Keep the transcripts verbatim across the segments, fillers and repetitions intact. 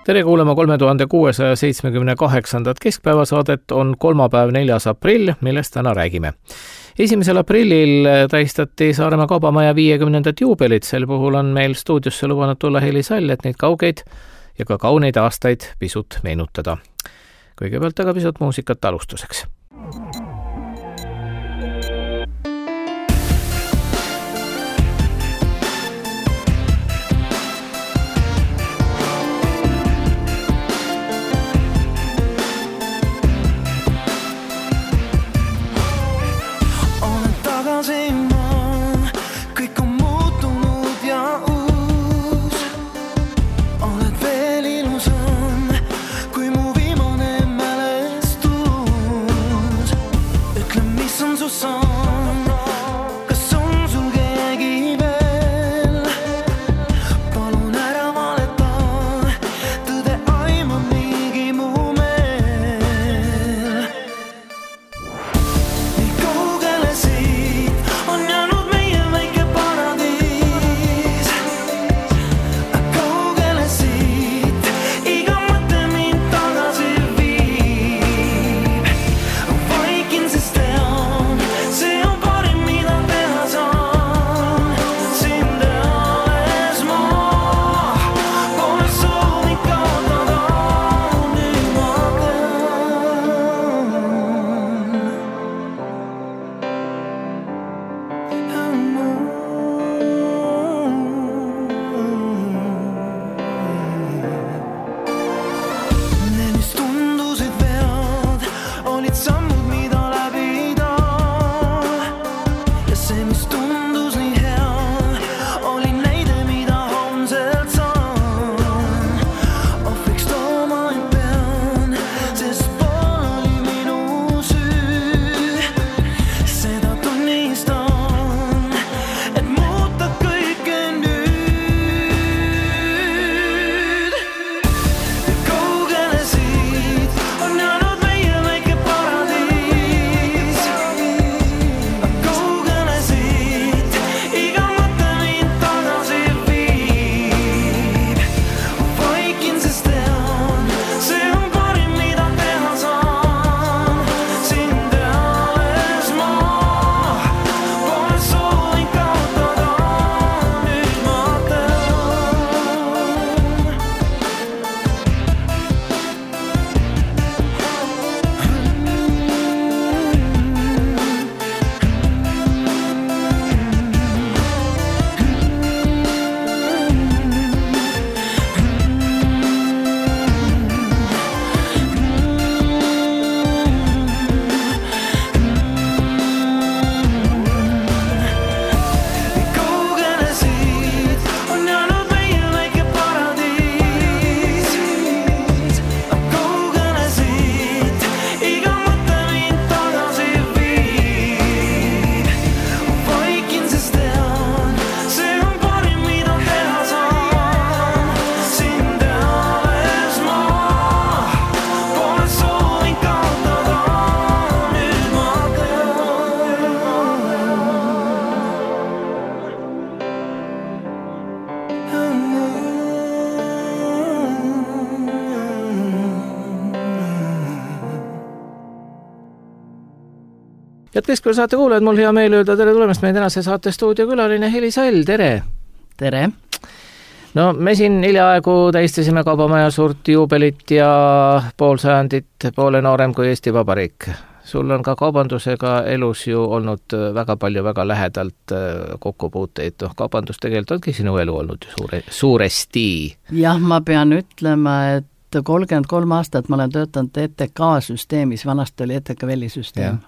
tere kuulema kolme tuhande kuuesaja seitsmekümne kaheksandat keskpäevasaadet. On kolmapäev, neljas aprill, millest täna räägime. Esimesel aprillil tähistati Saaremaa kaubamaja viiekümnendat juubelit. Sel puhul on meil stuudiosse lubanud tulla Heli Sall, et neid kaugeid ja ka kauneid aastaid pisut meenutada. Kõigepealt aga pisut muusikat alustuseks. Head keskpäeva saate kuulajad, mul hea meel öelda tere tulemast meie tänase saate stuudiokülaline Heli Sall, tere! Tere! No me siin hiljaaegu tähistasime kaubamaja suurt juubelit ja pool sajandit poole noorem kui Eesti Vabariik. Sul on ka kaubandusega elus ju olnud väga palju, väga lähedalt kokkupuuteid. No, kaubandus tegelikult ongi sinu elu olnud suure, suuresti. Jah, ma pean ütlema, et kolmkümmend kolm aastat ma olen töötanud E T K-süsteemis, vanasti oli E T K välisüsteem.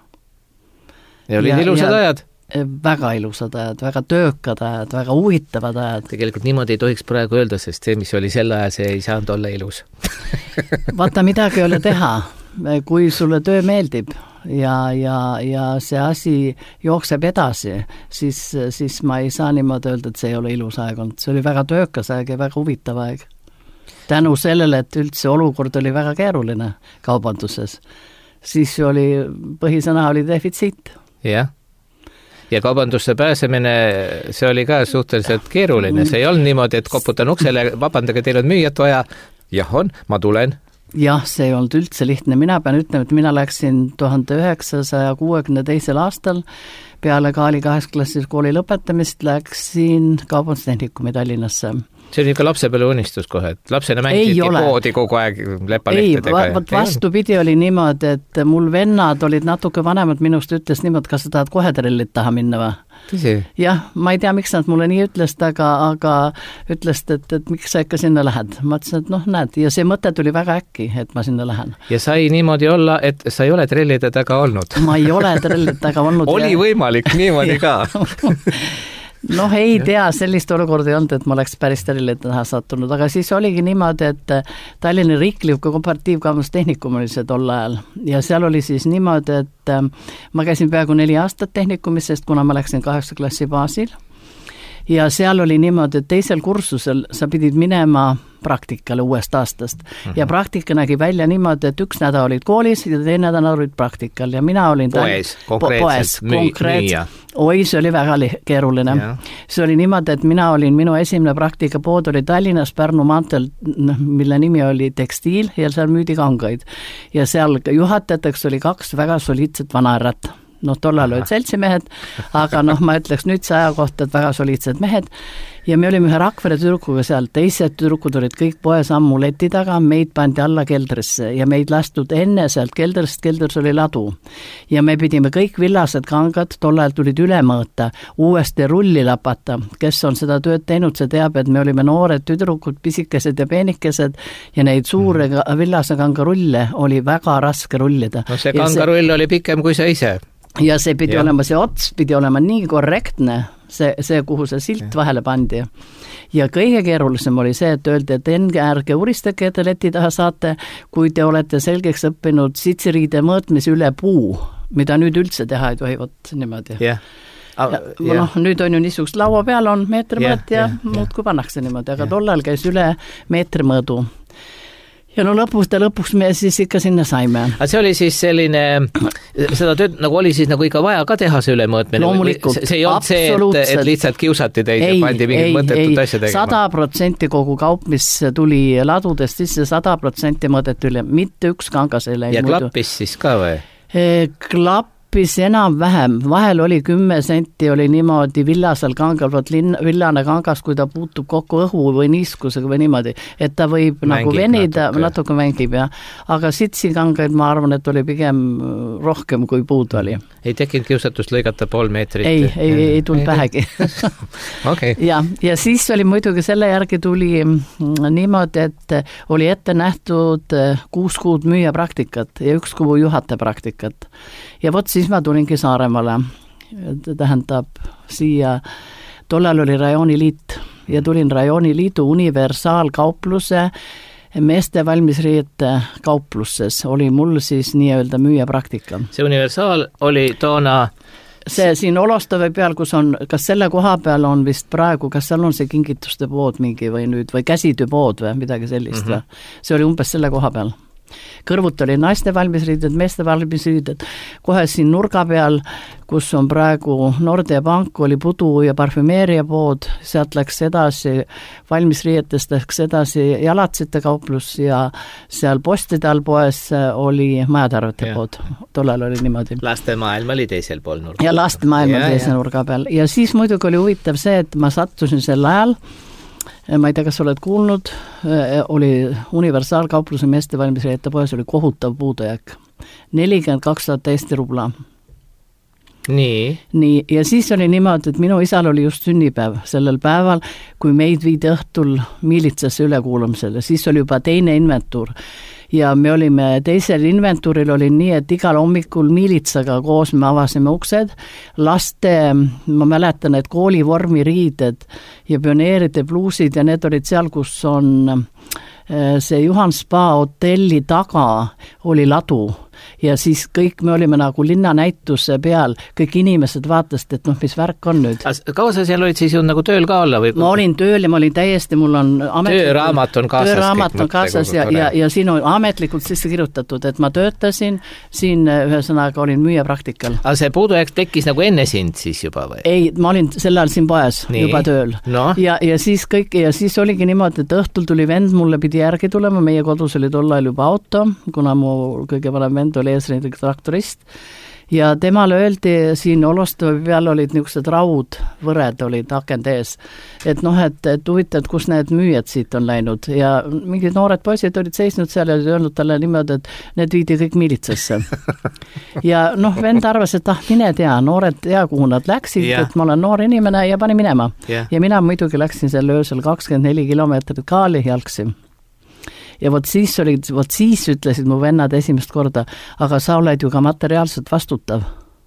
Ja olid ja, ilusad ja ajad? Väga ilusad ajad, väga töökad ajad, väga huvitavad ajad. Tegelikult niimoodi ei tohiks praegu öelda, sest see, mis oli selle aja, see ei saanud olla ilus. Vaata, midagi ei ole teha. Kui sulle töö meeldib ja, ja, ja see asi jookseb edasi, siis, siis ma ei saa niimoodi öelda, et see ei ole ilus aeg olnud. See oli väga töökas aeg ja väga huvitav aeg. Tänu sellele, et üldse olukord oli väga keeruline kaubanduses, siis oli, põhisõna oli defitsiit. Jah. Ja kaubandusse pääsemine, see oli ka suhteliselt keeruline. See ei olnud niimoodi, et koputan uksele, vabandage, teil on müüjat vaja, jah on, ma tulen. Jah, see ei olnud üldse lihtne. Mina pean ütlema, et mina läksin tuhande üheksasaja kuuekümne teisel aastal peale Kaali kaheksaklassis kooli lõpetamist läksin Kaubandustehnikumi Tallinnasse. See oli ikka lapsepeale unistus kohe, et lapsena mängiti poodi kogu aeg lepalehtedega. Ei, vot vastupidi oli niimoodi, et mul vennad olid natuke vanemad minust, ütles niimoodi, kas sa tahad kohe trellit taha minna või? Tõsi? Jah, ma ei tea, miks nad mulle nii ütlest, aga, aga ütlest, et, et miks sa ikka sinna lähed. Ma ütlesin, et noh, näed, ja see mõte tuli väga äkki, et ma sinna lähen. Ja sai niimoodi olla, et sa ei ole trellide taga olnud. Ma ei ole trellide taga olnud. Oli ja... võimalik niimoodi ka. Noh, ei tea, sellist olukorda ei olnud, et ma oleks päris trellide taha sattunud, aga siis oligi niimoodi, et Tallinna riiklik komparatiivkaubandustehnikum oli see tol ajal ja seal oli siis niimoodi, et ma käisin peaaegu neli aastat tehnikumis, sest kuna ma läksin kaheksa klassi baasil ja seal oli niimoodi, et teisel kursusel sa pidid minema praktikale uuest aastast. Mm-hmm. Ja praktika nägi välja niimoodi, et üks nädal olid koolis ja teine nädal olid praktikal ja mina olin poes, konkreetselt, po müüa. Oi, see oli väga keeruline. Ja. See oli niimoodi, et mina olin, minu esimene praktikapood oli Tallinnas Pärnu maanteel, mille nimi oli Tekstiil ja seal müüdi kangaid. Ja seal juhatajateks oli kaks väga soliidset vanaarat. Noh, tollal olid seltsimehed, aga noh, ma ütleks nüüd see aja kohta, et väga soliidsed mehed ja me olime ühe Rakvere tüdrukuga seal, teised tüdrukud olid kõik poes ammu leti taga, meid pandi alla keldrisse ja meid lastud enne sealt keldrist, keldris oli ladu ja me pidime kõik villased kangad, tollal tulid üle mõõta, uuesti rulli lapata, kes on seda tööd teinud, see teab, et me olime noored tüdrukud, pisikesed ja peenikesed ja neid suure mm. villase kangarulle oli väga raske rullida. No see kangarull see... oli pikem kui sa ise. Ja see pidi ja. olema, see ots pidi olema nii korrektne, see, see kuhu see silt ja. vahele pandi. Ja kõige keerulisem oli see, et öeldi, et enge ärge uristage, et te leti taha saate, kui te olete selgeks õppinud sitsiriide mõõtmise üle puu, mida nüüd üldse teha ei tohi, vot niimoodi. Yeah. Ah, ja, noh, nüüd on ju niisugust laua peal on meetrimõõt ja, ja, ja muud kui pannakse niimoodi, aga ja. tollal käis üle meetrimõõdu. Ja no lõpus, lõpuks me siis ikka sinna saime. Aga see oli siis selline, seda tööd nagu oli siis nagu ikka vaja ka teha see ülemõõtmine? Loomulikult, see ei olnud see, et, et lihtsalt kiusati teid ja pandi mingid mõttetut asja tegema? Sada protsenti kogu kaup, mis tuli ladudest sisse, sada protsenti mõõdet üle, mitte üks kangas ei läinud. Ja klappis siis ka või? Klapp Klappis enam-vähem, vahel oli kümme senti, oli niimoodi villasel kangal, võt villane kangas, kui ta puutub kokku õhu või niiskusega või niimoodi, et ta võib mängib nagu venida, natuke, natuke mängib, ja. Aga sitsikangaid ma arvan, et oli pigem rohkem kui puud oli. Ei tekinud kiusatust lõigata pool meetrit? Ei, ei, ei tulnud pähegi. Okay. ja, ja siis oli muidugi selle järgi tuli niimoodi, et oli ette nähtud kuus kuud müüa praktikat ja üks kuu juhataja praktikat. Ja vot siis ma tulingi Saaremaale, tähendab siia, tollal oli rajooniliit ja tulin rajooniliidu universaalkaupluse meeste valmisriiete kauplusses, oli mul siis nii-öelda müüja praktika. See universaal oli toona... See siin Olostove peal, kus on, kas selle koha peal on vist praegu, kas seal on see kingituste pood mingi või nüüd, või käsitööpood või midagi sellist mm -hmm. või? See oli umbes selle koha peal. Kõrvut oli naiste valmisriided, meeste valmisriided, kohe siin nurga peal, kus on praegu Nordea Pank, oli pudu- ja parfümeeria pood, sealt läks edasi, valmisriietest läks edasi jalatsite kauplus ja seal postide all poes oli majatarvete pood, tollal oli niimoodi. Lastemaailm oli teisel pool nurga. Ja lastemaailm oli teisel nurga peal ja siis muidugi oli huvitav see, et ma sattusin sel ajal, ma ei tea, kas oled kuulnud, oli universaalkaupluse meeste valmisriiete poes oli kohutav puudujääk. nelikümmend kaks tuhat Eesti rubla. Nii. Nii, ja siis oli niimoodi, et minu isal oli just sünnipäev sellel päeval, kui meid viidi õhtul miilitsasse ülekuulamisele, siis oli juba teine inventuur. Ja me olime teisel inventuuril oli nii, et igal hommikul miilitsaga koos me avasime uksed, laste, ma mäletan, et koolivormi riided ja pioneeride bluusid ja need olid seal, kus on see Juhan Spa hotelli taga oli ladu ja siis kõik me olime nagu linnanäituse peal, kõik inimesed vaatasid, et noh, mis värk on nüüd. Kaua sa seal olid siis ju nagu tööl ka olla? Või? Ma olin tööl ja ma olin täiesti, mul on ametlikult, tööraamat on kaasas, tööraamat on kaasas ja, ja, ja siin on ametlikult sisse kirjutatud, et ma töötasin, siin ühesõnaga olin müüjapraktikal. Aga see puudujääk tekkis nagu enne sind siis juba või? Ei, ma olin sel ajal siin poes Nii. juba tööl no. ja, ja siis kõik ja siis oligi niimoodi, et õhtul tuli vend, mulle pidi järgi tulema, meie kodus oli tol ajal juba auto, kuna mu kõige vanem vend oli eesrindlik traktorist ja temale öeldi, siin Olostovi peal olid niisugused raudvõred olid akend ees, et noh, et, et huvitav, kus need müüjad siit on läinud ja mingid noored poisid olid seisnud seal ja öelnud talle niimoodi, et need viidi kõik miilitsasse ja noh, vend arvas, et ah, mine tea, noored tea, kuhu nad läksid yeah. et ma olen noor inimene ja pani minema yeah. ja mina muidugi läksin selle öösel kakskümmend neli kilomeetrit kaali jalgsi. Ja vot siis, oli, vot siis ütlesid mu vennad esimest korda, aga sa oled ju ka materiaalselt vastutav.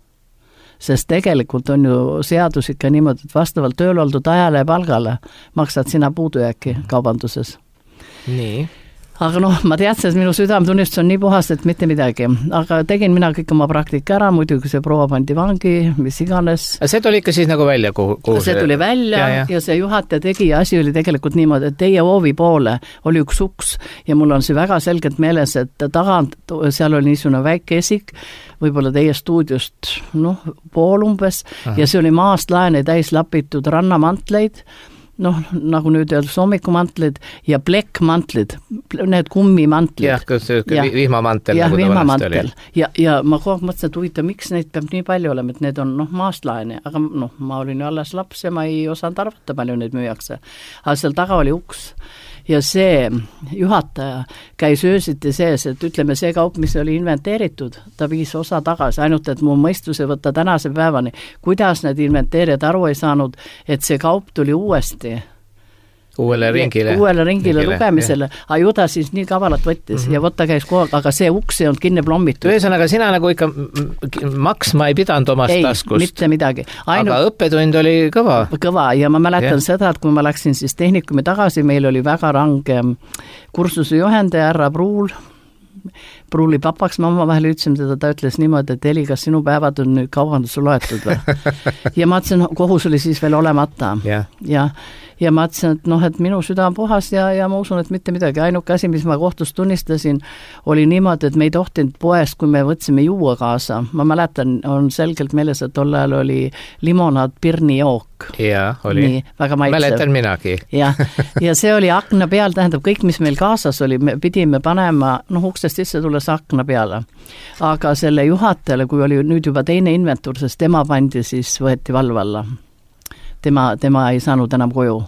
Sest tegelikult on ju seadus ikka niimoodi, et vastavalt tööl oldud ajale ja palgale maksad sina puudujääki kaubanduses. Nii. Aga noh, ma teadsin, et minu südametunnistus on nii puhas, et mitte midagi. Aga tegin mina kõik oma praktika ära, muidugi see proua pandi vangi, mis iganes. See tuli ikka siis nagu välja? Kuhu, kuhu see tuli välja ja, ja. ja see juhataja tegi ja asi oli tegelikult niimoodi, et teie hoovi poole oli üks uks ja mul on see väga selgelt meeles, et tagant seal oli niisugune väike esik, võib-olla teie stuudiost noh, pool umbes Aha. ja see oli maast laene täis lapitud rannamantleid, noh, nagu nüüd öeldus hommikumantlid ja plekkmantlid, need kummimantlid. Jah, kas ja, vihmamantel. Jah, nagu vihmamantel. Ja, ja ma kogu aeg mõtlesin, et huvitav, miks neid peab nii palju olema, et need on noh, maast laene, aga noh, ma olin ju alles laps ja ma ei osanud arvata, palju neid müüakse. Aga seal taga oli uks ja see juhataja käis öösiti sees, et ütleme see kaup, mis oli inventeeritud, ta viis osa tagasi, ainult et mu mõistuse võtta tänase päevani, kuidas need inventeerijad aru ei saanud, et see kaup tuli uuesti uuele ringile, uuele ringile, ringile lugemisele, aga ju ta siis nii kavalalt võttis mm -hmm. ja võt ta käis kogu aeg, aga see uks ei olnud kinni plommitud. Ühesõnaga, sina nagu ikka maksma ei pidanud omast ei, taskust. Ei, mitte midagi. Ainult, aga õppetund oli kõva. Kõva ja ma mäletan ja. seda, et kui ma läksin siis tehnikumi tagasi, meil oli väga range kursuse juhendaja, härra Pruul, Pruuli papaks ma omavahel ütlesin teda, ta ütles niimoodi, et Eli, kas sinu päevad on nüüd kaubandusse loetud või? ja ma ütlesin, kohus oli siis veel olemata. Yeah. Ja, ja ma ütlesin, et noh, et minu süda on puhas ja, ja ma usun, et mitte midagi. Ainuke asi, mis ma kohtus tunnistasin, oli niimoodi, et me ei tohtinud poest, kui me võtsime juua kaasa. Ma mäletan, on selgelt meeles, et tol ajal oli limonaad pirni jook. Jaa, oli. Nii, väga maitsev. Mäletan minagi. ja, ja see oli akna peal, tähendab, kõik, mis meil kaasas oli, me pidime panema, noh, uksest sisse tulles akna peale. Aga selle juhatajale, kui oli nüüd juba teine inventuur, sest tema pandi, siis võeti valve alla. Tema, tema ei saanud enam koju.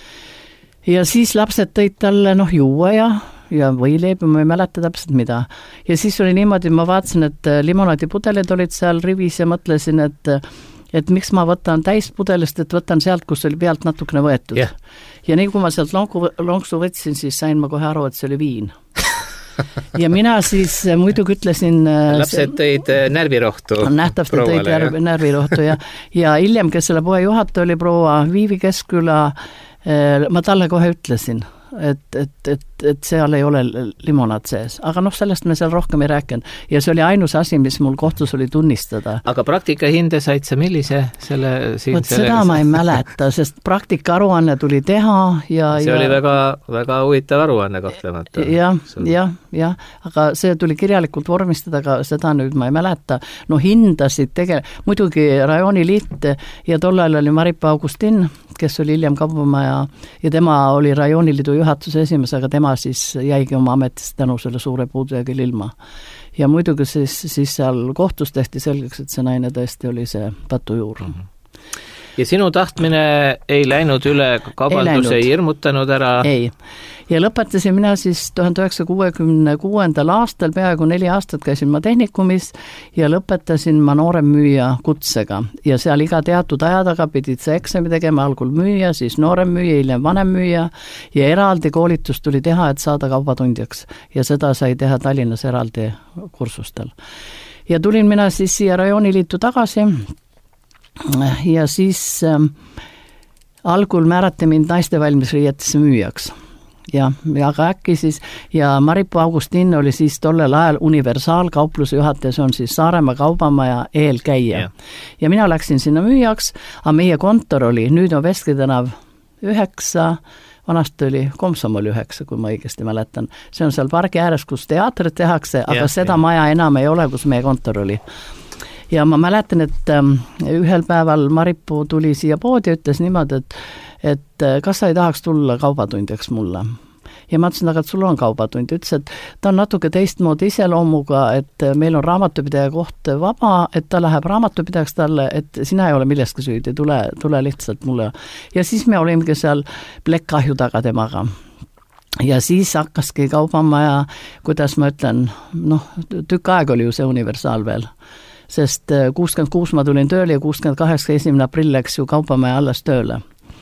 Ja siis lapsed tõid talle noh, juua ja, ja võileibi, ma ei mäleta täpselt mida. Ja siis oli niimoodi, ma vaatasin, et limonaadipudelid olid seal rivis ja mõtlesin, et et miks ma võtan täispudelist, et võtan sealt, kus oli pealt natukene võetud. Yeah. Ja nii kui ma sealt lonku, lonksu võtsin, siis sain ma kohe aru, et see oli viin. ja mina siis muidugi ütlesin... Lapsed tõid närvirohtu. Nähtavasti tõid närv, närvirohtu ja, ja hiljem, kes selle poe juhataja oli proua Viivi Keskküla, ma talle kohe ütlesin, et, et, et, et seal ei ole limonaad sees. Aga noh, sellest me seal rohkem ei rääkinud. Ja see oli ainus asi, mis mul kohtus oli tunnistada. Aga praktika hinde said sa millise selle... Siin, Võt seda selle... ma ei mäleta, sest praktika aruanne tuli teha ja... See ja... oli väga, väga huvitav aruanne kahtlemata. Jah, jah, jah, aga see tuli kirjalikult vormistada, aga seda nüüd ma ei mäleta. No hindasid tegelikult, muidugi rajooniliit ja tollal oli Maripa Augustin, kes oli hiljem kaubamaja ja tema oli rajooniliidu juhatuse esimees, aga tema siis jäigi oma ametist tänu selle suure puudujäägil ilma. Ja muidugi siis, siis seal kohtus tehti selgeks, et see naine tõesti oli see patujuur. Ja sinu tahtmine ei läinud üle, kaubandus ei, ei hirmutanud ära? Ei. Ja lõpetasin mina siis tuhande üheksasaja kuuekümne kuuendal aastal, peaaegu neli aastat käisin ma tehnikumis ja lõpetasin ma nooremmüüja kutsega. Ja seal iga teatud aja taga pidid see eksami tegema, algul müüja, siis nooremmüüja, hiljem vanemmüüja ja eraldi koolitus tuli teha, et saada kaubatundjaks. Ja seda sai teha Tallinnas eraldi kursustel. Ja tulin mina siis siia rajooniliitu tagasi ja siis äh, algul määrati mind naiste valmis riietesse müüjaks. jah, ja aga äkki siis, ja Maripuu Augustin oli siis tollel ajal universaalkaupluse juhataja, see on siis Saaremaa kaubamaja eelkäija. Yeah. Ja mina läksin sinna müüjaks, aga meie kontor oli, nüüd on Veski tänav üheksa, vanasti oli Komsomol üheksa, kui ma õigesti mäletan. See on seal pargi ääres, kus teatrit tehakse, aga yeah, seda yeah. maja enam ei ole, kus meie kontor oli. Ja ma mäletan, et ähm, ühel päeval Maripuu tuli siia poodi ja ütles niimoodi, et, et kas sa ei tahaks tulla kaubatundiks mulle. Ja ma ütlesin, aga et sul on kaubatund. Ütles, et ta on natuke teistmoodi iseloomuga, et meil on raamatupidaja koht vaba, et ta läheb raamatupidajaks talle, et sina ei ole millestki süüdi, tule, tule lihtsalt mulle. Ja siis me olimegi seal plekkahju taga temaga. Ja siis hakkaski kaubamaja, kuidas ma ütlen, noh, tükk aeg oli ju see universaal veel. Sest kuuskümmend kuus ma tulin tööle ja kuuskümmend kaheksa esimene aprill läks ju kaubamaja alles tööle.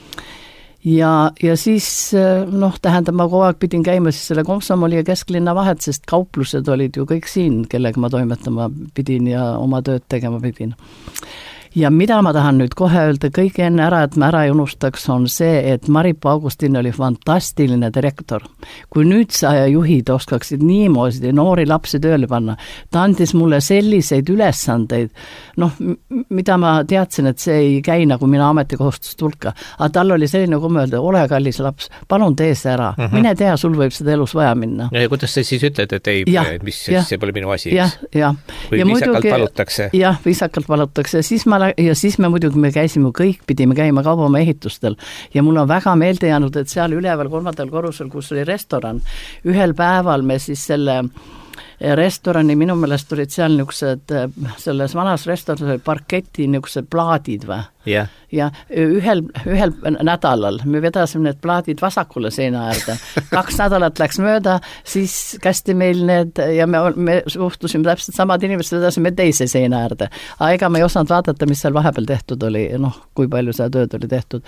Ja, ja siis, noh, tähendab, ma kogu aeg pidin käima siis selle Komsomoli ja Kesklinna vahet, sest kauplused olid ju kõik siin, kellega ma toimetama pidin ja oma tööd tegema pidin. Ja mida ma tahan nüüd kohe öelda kõige enne ära, et ma ära ei unustaks, on see, et Maripuu Augustin oli fantastiline direktor. Kui nüüd sa juhid oskaksid niimoodi noori lapsi tööle panna, ta andis mulle selliseid ülesandeid, noh, mida ma teadsin, et see ei käi nagu mina ametikohustust hulka, aga tal oli selline, kui ma öelda, ole kallis laps, palun tee see ära, uh-huh. mine tea, sul võib seda elus vaja minna. Ja kuidas sa siis ütled, et ei, ja, mis ja, see pole minu asi? Ja, ja. Või ja viisakalt muidugi, palutakse? Jah, viisakalt palutakse, siis ma ja siis me muidugi me käisime, kõik pidime käima kaubamaa ehitustel ja mul on väga meelde jäänud, et seal üleval kolmandal korrusel, kus oli restoran, ühel päeval me siis selle restorani, minu meelest olid seal niisugused, selles vanas restoranis oli parketi niisugused plaadid või? Yeah. Ja ühel, ühel nädalal me vedasime need plaadid vasakule seina äärde. Kaks nädalat läks mööda, siis kästi meil need ja me, me suhtusime täpselt samad inimesed, vedasime teise seina äärde. Aga ega me ei osanud vaadata, mis seal vahepeal tehtud oli, noh, kui palju seda tööd oli tehtud.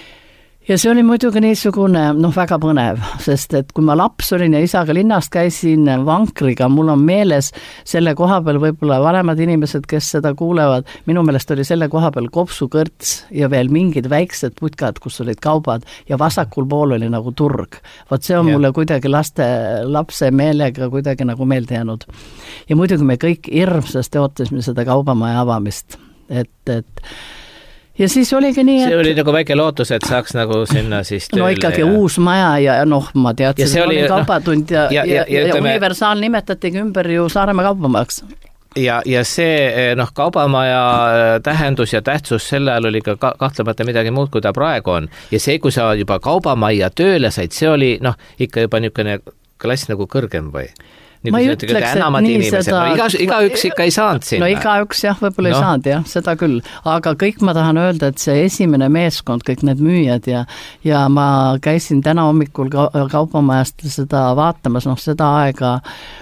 Ja see oli muidugi niisugune, noh, väga põnev, sest et kui ma laps olin ja isaga linnast käisin vankriga, mul on meeles selle koha peal võib-olla vanemad inimesed, kes seda kuulevad, minu meelest oli selle koha peal kopsukõrts ja veel mingid väiksed putkad, kus olid kaubad ja vasakul pool oli nagu turg. Vaat see on yeah. mulle kuidagi laste, lapse meelega kuidagi nagu meelde jäänud. Ja muidugi me kõik hirmsasti ootasime seda kaubamaja avamist, et, et ja siis oligi nii, et... See oli nagu väike lootus, et saaks nagu sinna siis tööle. No ikkagi ja... uus maja ja noh, ma teadsin, see oli kaubatund ja, ja, ja, ja, ja, ja universaal nimetatigi ümber ju Saaremaa kaubamajaks. Ja, ja see noh, kaubamaja tähendus ja tähtsus selle ajal oli ka kahtlemata midagi muud, kui ta praegu on. Ja see, kui sa juba kaubamaja tööle said, see oli noh, ikka juba niisugune klass nagu kõrgem või? Ma ei ütleks, et nii inimesed. seda... No, iga, igaüks ikka ei saanud sinna. No igaüks jah, võib-olla no. ei saanud jah, seda küll. Aga kõik ma tahan öelda, et see esimene meeskond, kõik need müüjad ja, ja ma käisin täna hommikul kaubamajast seda vaatamas, noh seda aega,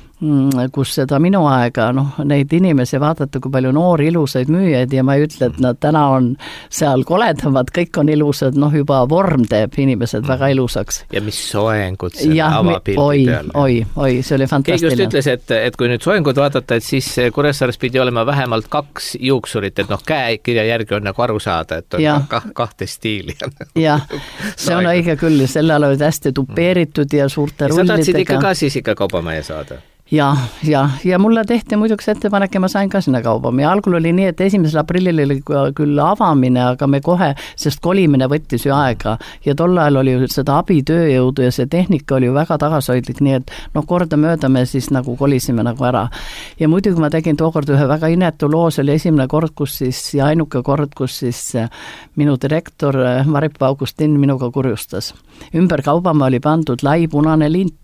kus seda minu aega, noh, neid inimesi vaadata, kui palju noori ilusaid müüjaid ja ma ei ütle, et nad täna on seal koledamad, kõik on ilusad, noh juba vorm teeb inimesed väga ilusaks. Ja mis soengud selle avapildi peal. Oi, oi, see oli fantastiline. Keegi just ütles, et, et kui nüüd soengud vaadata, et siis Kuressaares pidi olema vähemalt kaks juuksurit, et noh, käekirja järgi on nagu aru saada, et on ka, kahte stiili. Jah, see on õige küll, selle all olid hästi tupeeritud ja suurte ja rullidega. Sa tahtsid ikka ka siis ikka kaubamaja saada? Ja, ja, ja mulle tehti muidugi ettepanek ja ma sain ka sinna kaubama ja algul oli nii, et esimesel aprillil oli küll avamine, aga me kohe, sest kolimine võttis ju aega ja tol ajal oli ju seda abitööjõudu ja see tehnika oli ju väga tagasihoidlik, nii et noh, korda mööda me siis nagu kolisime nagu ära. Ja muidugi ma tegin tookord ühe väga inetu loo, see oli esimene kord, kus siis ja ainuke kord, kus siis minu direktor Maripuu Augustin minuga kurjustas. Ümber kaubama oli pandud lai punane lint,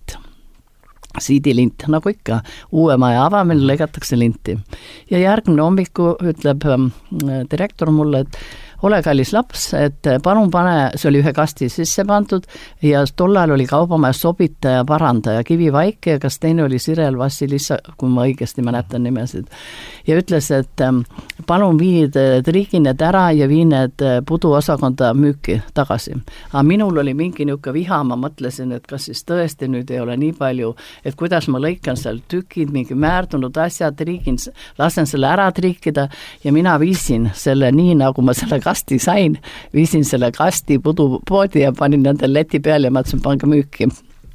siidilint, nagu ikka, uue maja avamine lõigatakse linti. Ja järgmine hommiku ütleb direktor mulle, et ole kallis laps, et palun pane, see oli ühe kasti sisse pandud ja tol ajal oli kaubamaja sobitaja, parandaja, Kivi Vaike ja kas teine oli Sirel Vassilissa, kui ma õigesti mäletan nimesid. Ja ütles, et palun vii need triigined ära ja vii need puduosakonda müüki tagasi. Aga minul oli mingi niuke viha, ma mõtlesin, et kas siis tõesti nüüd ei ole nii palju, et kuidas ma lõikan seal tükid, mingi määrdunud asjad, triigin, lasen selle ära triikida ja mina viisin selle nii, nagu ma selle kasti sain, viisin selle kasti pudu poodi ja panin nende leti peale ja ma ütlesin, pange müüki.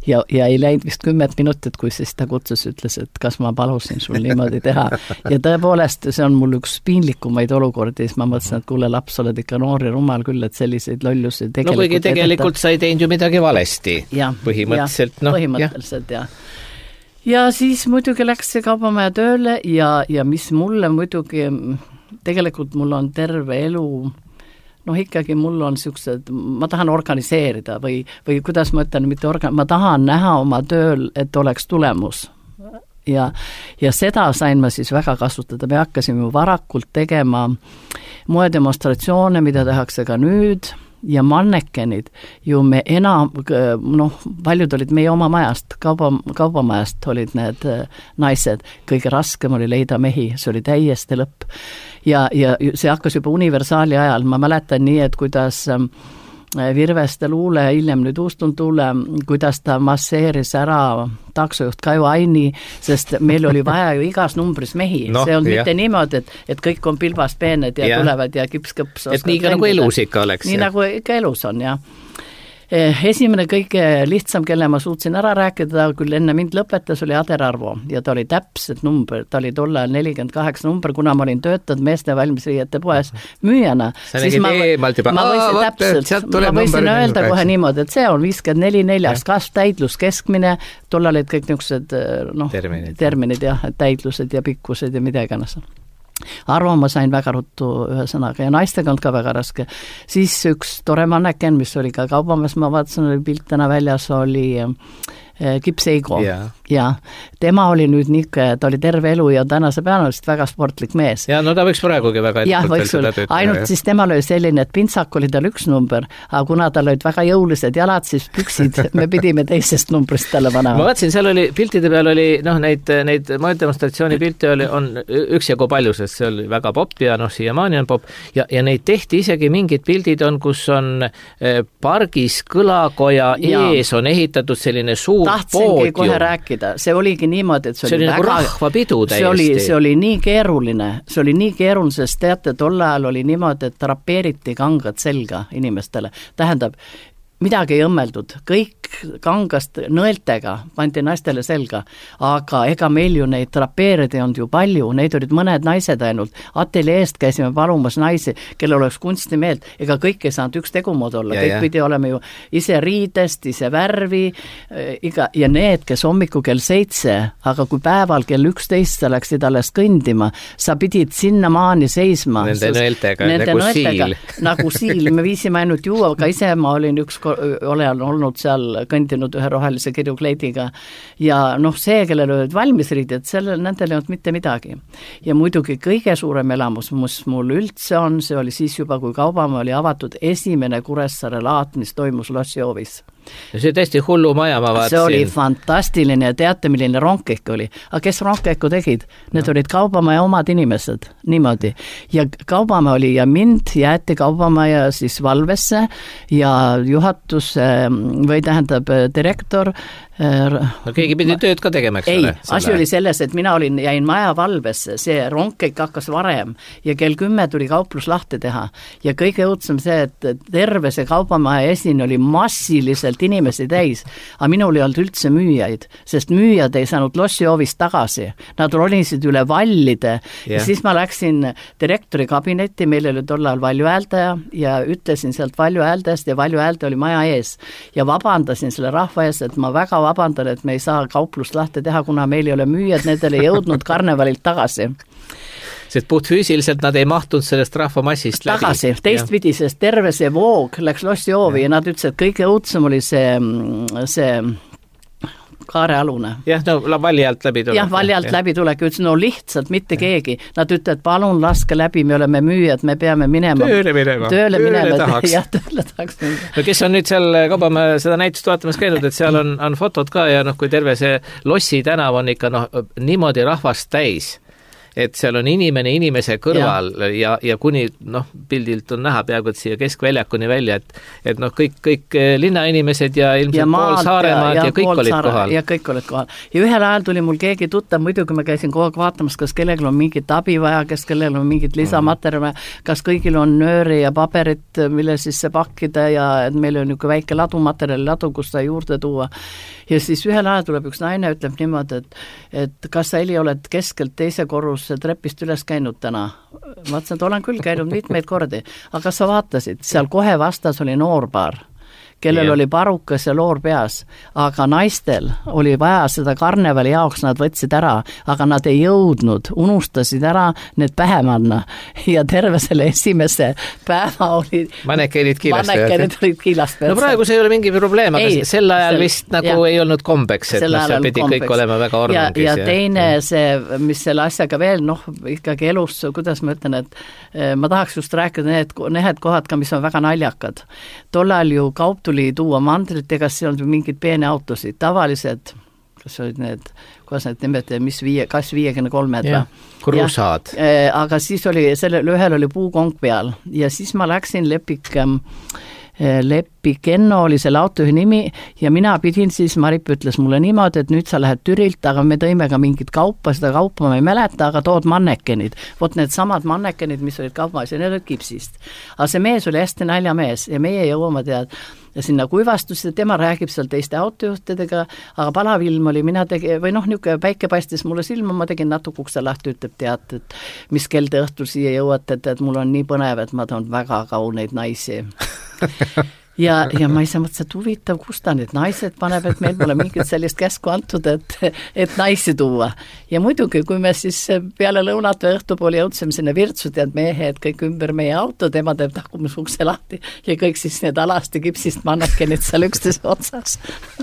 ja, ja ei läinud vist kümmet minutit, kui siis ta kutsus, ütles, et kas ma palusin sul niimoodi teha. Ja tõepoolest, see on mul üks piinlikumaid olukordi, siis ma mõtlesin, et kuule laps, oled ikka noor ja rumal küll, et selliseid lollusi tegelikult... No kuigi tegelikult edeta... sa ei teinud ju midagi valesti. Ja, põhimõtteliselt. Ja, no, põhimõtteliselt, jah. Ja siis muidugi läks see kaubamaja tööle ja, ja mis mulle muidugi, tegelikult mul on terve elu, noh ikkagi mul on siuksed, ma tahan organiseerida või, või kuidas ma ütlen, mitte organ, ma tahan näha oma tööl, et oleks tulemus. Ja, ja seda sain ma siis väga kasutada, me hakkasime varakult tegema moedemonstratsioone, mida tehakse ka nüüd, ja mannekenid ju me enam, noh, paljud olid meie oma majast, kauba, kaubamajast olid need naised, kõige raskem oli leida mehi, see oli täiesti lõpp. Ja, ja see hakkas juba universaali ajal, ma mäletan nii, et kuidas Virveste Luule, hiljem nüüd Uustund Luule, kuidas ta masseeris ära taksojuht Kaivo Aini, sest meil oli vaja ju igas numbris mehi. No, see on jah. Mitte niimoodi, et, et kõik on pilvast peened ja, ja. tulevad ja kips-kõps. Et nii ka nagu elus ikka oleks. Nii ja. Nagu ikka elus on, jah. Esimene kõige lihtsam, kelle ma suutsin ära rääkida, küll enne mind lõpetas, oli Ader Arvo ja ta oli täpselt number, ta oli tolle nelikümmend kaheksa number, kuna ma olin töötanud meeste valmisriiete poes müüjana. Siis ma, ma võisin täpselt, ma võisin öelda kohe niimoodi, et see on viiskümmend neli neljast, kasv, täidlus, keskmine, tollal olid kõik niisugused noh, terminid, terminid jah, täidlused ja pikkused ja mida iganes. Arvo ma sain väga ruttu ühe sõnaga ja naistega olnud ka väga raske. Siis üks tore manneken, mis oli ka kaubamas, ma vaatasin, oli pilt täna väljas, oli Kips Eigo. Yeah. Ja tema oli nüüd niike, ta oli terve elu ja tänase peale vist väga sportlik mees. Ja no ta võiks praegugi väga ja, võiks veel seda ainult ja. Siis temal oli selline, et pintsak oli tal üks number, aga kuna tal olid väga jõulised jalad, siis püksid me pidime teisest numbrist talle panema. Ma vaatsin, seal oli, piltide peal oli, noh, neid, neid moedemonstratsiooni pilte oli, on üksjagu palju, sest see oli väga pop ja noh, siiamaani on pop ja, ja neid tehti isegi mingid pildid on, kus on eh, pargis kõlakoja ja. Ees on ehitatud selline suur tahtsingi kohe rääkida, see oligi niimoodi, et see, see oli, oli väga, nagu rahvapidu täiesti. See oli, see oli nii keeruline, see oli nii keeruline, sest teate, tol ajal oli niimoodi, et trapeeriti kangad selga inimestele. Tähendab, midagi ei õmmeldud, kõik kangast nõeltega pandi naistele selga, aga ega meil ju neid trapeerida ei olnud ju palju, neid olid mõned naised ainult, ateljeest käisime palumas naisi, kellel oleks kunstimeelt, ega kõik ei saanud üks tegumood olla, ja, kõik ja. Pidi olema ju ise riidest, ise värvi, iga, ja need, kes hommiku kell seitse, aga kui päeval kell üksteist sa läksid alles kõndima, sa pidid sinna maani seisma. Nende nõeltega, nagu siil. Nagu siil, me viisime ainult juua, aga ise ma olin üks olen olnud seal kõndinud ühe rohelise kirjukleidiga ja noh, see, kellel olid valmisriided, sellel nendel ei olnud mitte midagi. Ja muidugi kõige suurem elamus, mis mul üldse on, see oli siis juba, kui kaubama oli avatud esimene Kuressaare laat, mis toimus Lossioovis. See tõesti hullu maja, ma vaatasin. See oli fantastiline ja teate, milline ronkekku oli. Aga kes ronkekku tegid? Need no. olid kaubamaja omad inimesed, niimoodi. Ja kaubamaja oli ja mind jäeti kaubamaja siis valvesse ja juhatus või tähendab direktor no keegi pidi tööd ka tegema, eks ei, ole? Ei, asi oli selles, et mina olin, jäin maja valvesse, see ronkek hakkas varem ja kell kümme tuli kauplus lahti teha ja kõige õudsem see, et terve see kaubamaja esin oli massiliselt inimesi täis, aga minul ei olnud üldse müüjaid, sest müüjad ei saanud Lossioovis tagasi, nad ronisid üle vallide yeah. ja siis ma läksin direktori kabinetti, meil oli tollal valjuhääldaja ja ütlesin sealt valjuhääldajast ja valjuhääldaja oli maja ees ja vabandasin selle rahva ees, et ma väga vabandan, et me ei saa kauplust lahti teha, kuna meil ei ole müüjad, nendel ei jõudnud karnevalilt tagasi. Sest puhtfüüsiliselt nad ei mahtunud sellest rahvamassist läbi. Tagasi, teistpidi, sest terve see voog läks Lossioovi ja. ja nad ütlesid, et kõige õudsem oli see, see kaarealune. Jah, no valli alt läbi tulek. Jah, valli alt ja. läbi tulek, ütles, no lihtsalt mitte ja. keegi. Nad ütlevad, palun laske läbi, me oleme müüjad, me peame minema. Tööle minema. Tööle, tööle minema. tahaks. Jah, tööle tahaks. No kes on nüüd seal kaubamäe seda näitust vaatamas käinud, et seal on, on fotod ka ja noh, kui terve see Lossi tänav on ikka noh, niimoodi rahvast täis. et seal on inimene inimese kõrval ja, ja, ja kuni noh, pildilt on näha peaaegu, et siia keskväljakuni välja, et, et noh, kõik, kõik linnainimesed ja ilmselt ja pool Saaremaad ja, ja, ja kõik olid saare, kohal. Ja kõik olid kohal. Ja ühel ajal tuli mul keegi tuttav, muidugi ma käisin kogu aeg vaatamas, kas kellelgi on mingit abi vaja, kes kellelgi on mingit lisamaterjali, kas kõigil on nööri ja paberit, mille sisse pakkida ja et meil on niisugune väike ladumaterjali ladu, kus ta juurde tuua. Ja siis ühel ajal tuleb üks naine, ütleb niimoodi, et, et kas sa, Eli, oled keskelt teise korruse trepist üles käinud täna? Ma mõtlesin, et olen küll käinud mitmeid kordi, aga kas sa vaatasid, seal kohe vastas oli noorpaar, kellel yeah. oli parukas ja loor peas, aga naistel oli vaja seda karnevali jaoks, nad võtsid ära, aga nad ei jõudnud, unustasid ära need pähe manna ja terve selle esimese päeva oli manekenid kiilast manekenid olid kiilast pealt. No praegu see ei ole mingi probleem, aga ei, sel ajal sel, vist nagu jah, ei olnud kombeks, et noh, see pidi kombeks. Kõik olema väga ornangis. Ja, ja teine ja. see, mis selle asjaga veel, noh, ikkagi elus, kuidas ma ütlen, et ma tahaks just rääkida need, need kohad ka, mis on väga naljakad. Tollal ju kaup tuli tuua mandrit, ega see on mingid peene autosid, tavalised, kas olid need, kuidas need nimetada, mis viie, kas viiekümne kolmed või? Krusad. Ja, aga siis oli, sellel ühel oli puukong peal ja siis ma läksin Lepik Leppi Kenno oli selle autojuhi nimi ja mina pidin siis, Marip ütles mulle niimoodi, et nüüd sa lähed Türilt, aga me tõime ka mingit kaupa, seda kaupa ma ei mäleta, aga tood mannekenid. Vot need samad mannekenid, mis olid kaupas ja need olid kipsist. Aga see mees oli hästi naljamees ja meie jõuame tead ja sinna kuivastusse, tema räägib seal teiste autojuhtidega, aga palavilm oli, mina tegi, või noh, niisugune päike paistis mulle silma, ma tegin natuke ukse lahti, ütleb tead, et mis kell te õhtul siia jõuate, et, et mul on nii põnev, et ma toon väga kauneid naisi. Ja, ja ma ise mõtlesin, et huvitav, kus ta need naised paneb, et meil pole mingit sellist käsku antud, et, et naisi tuua. Ja muidugi, kui me siis peale lõunat või õhtupooli jõudsime sinna Virtsu, tead mehed, kõik ümber meie auto, tema teeb takumis ukse lahti ja kõik siis need alasti kipsist mannekenid seal üksteise otsas.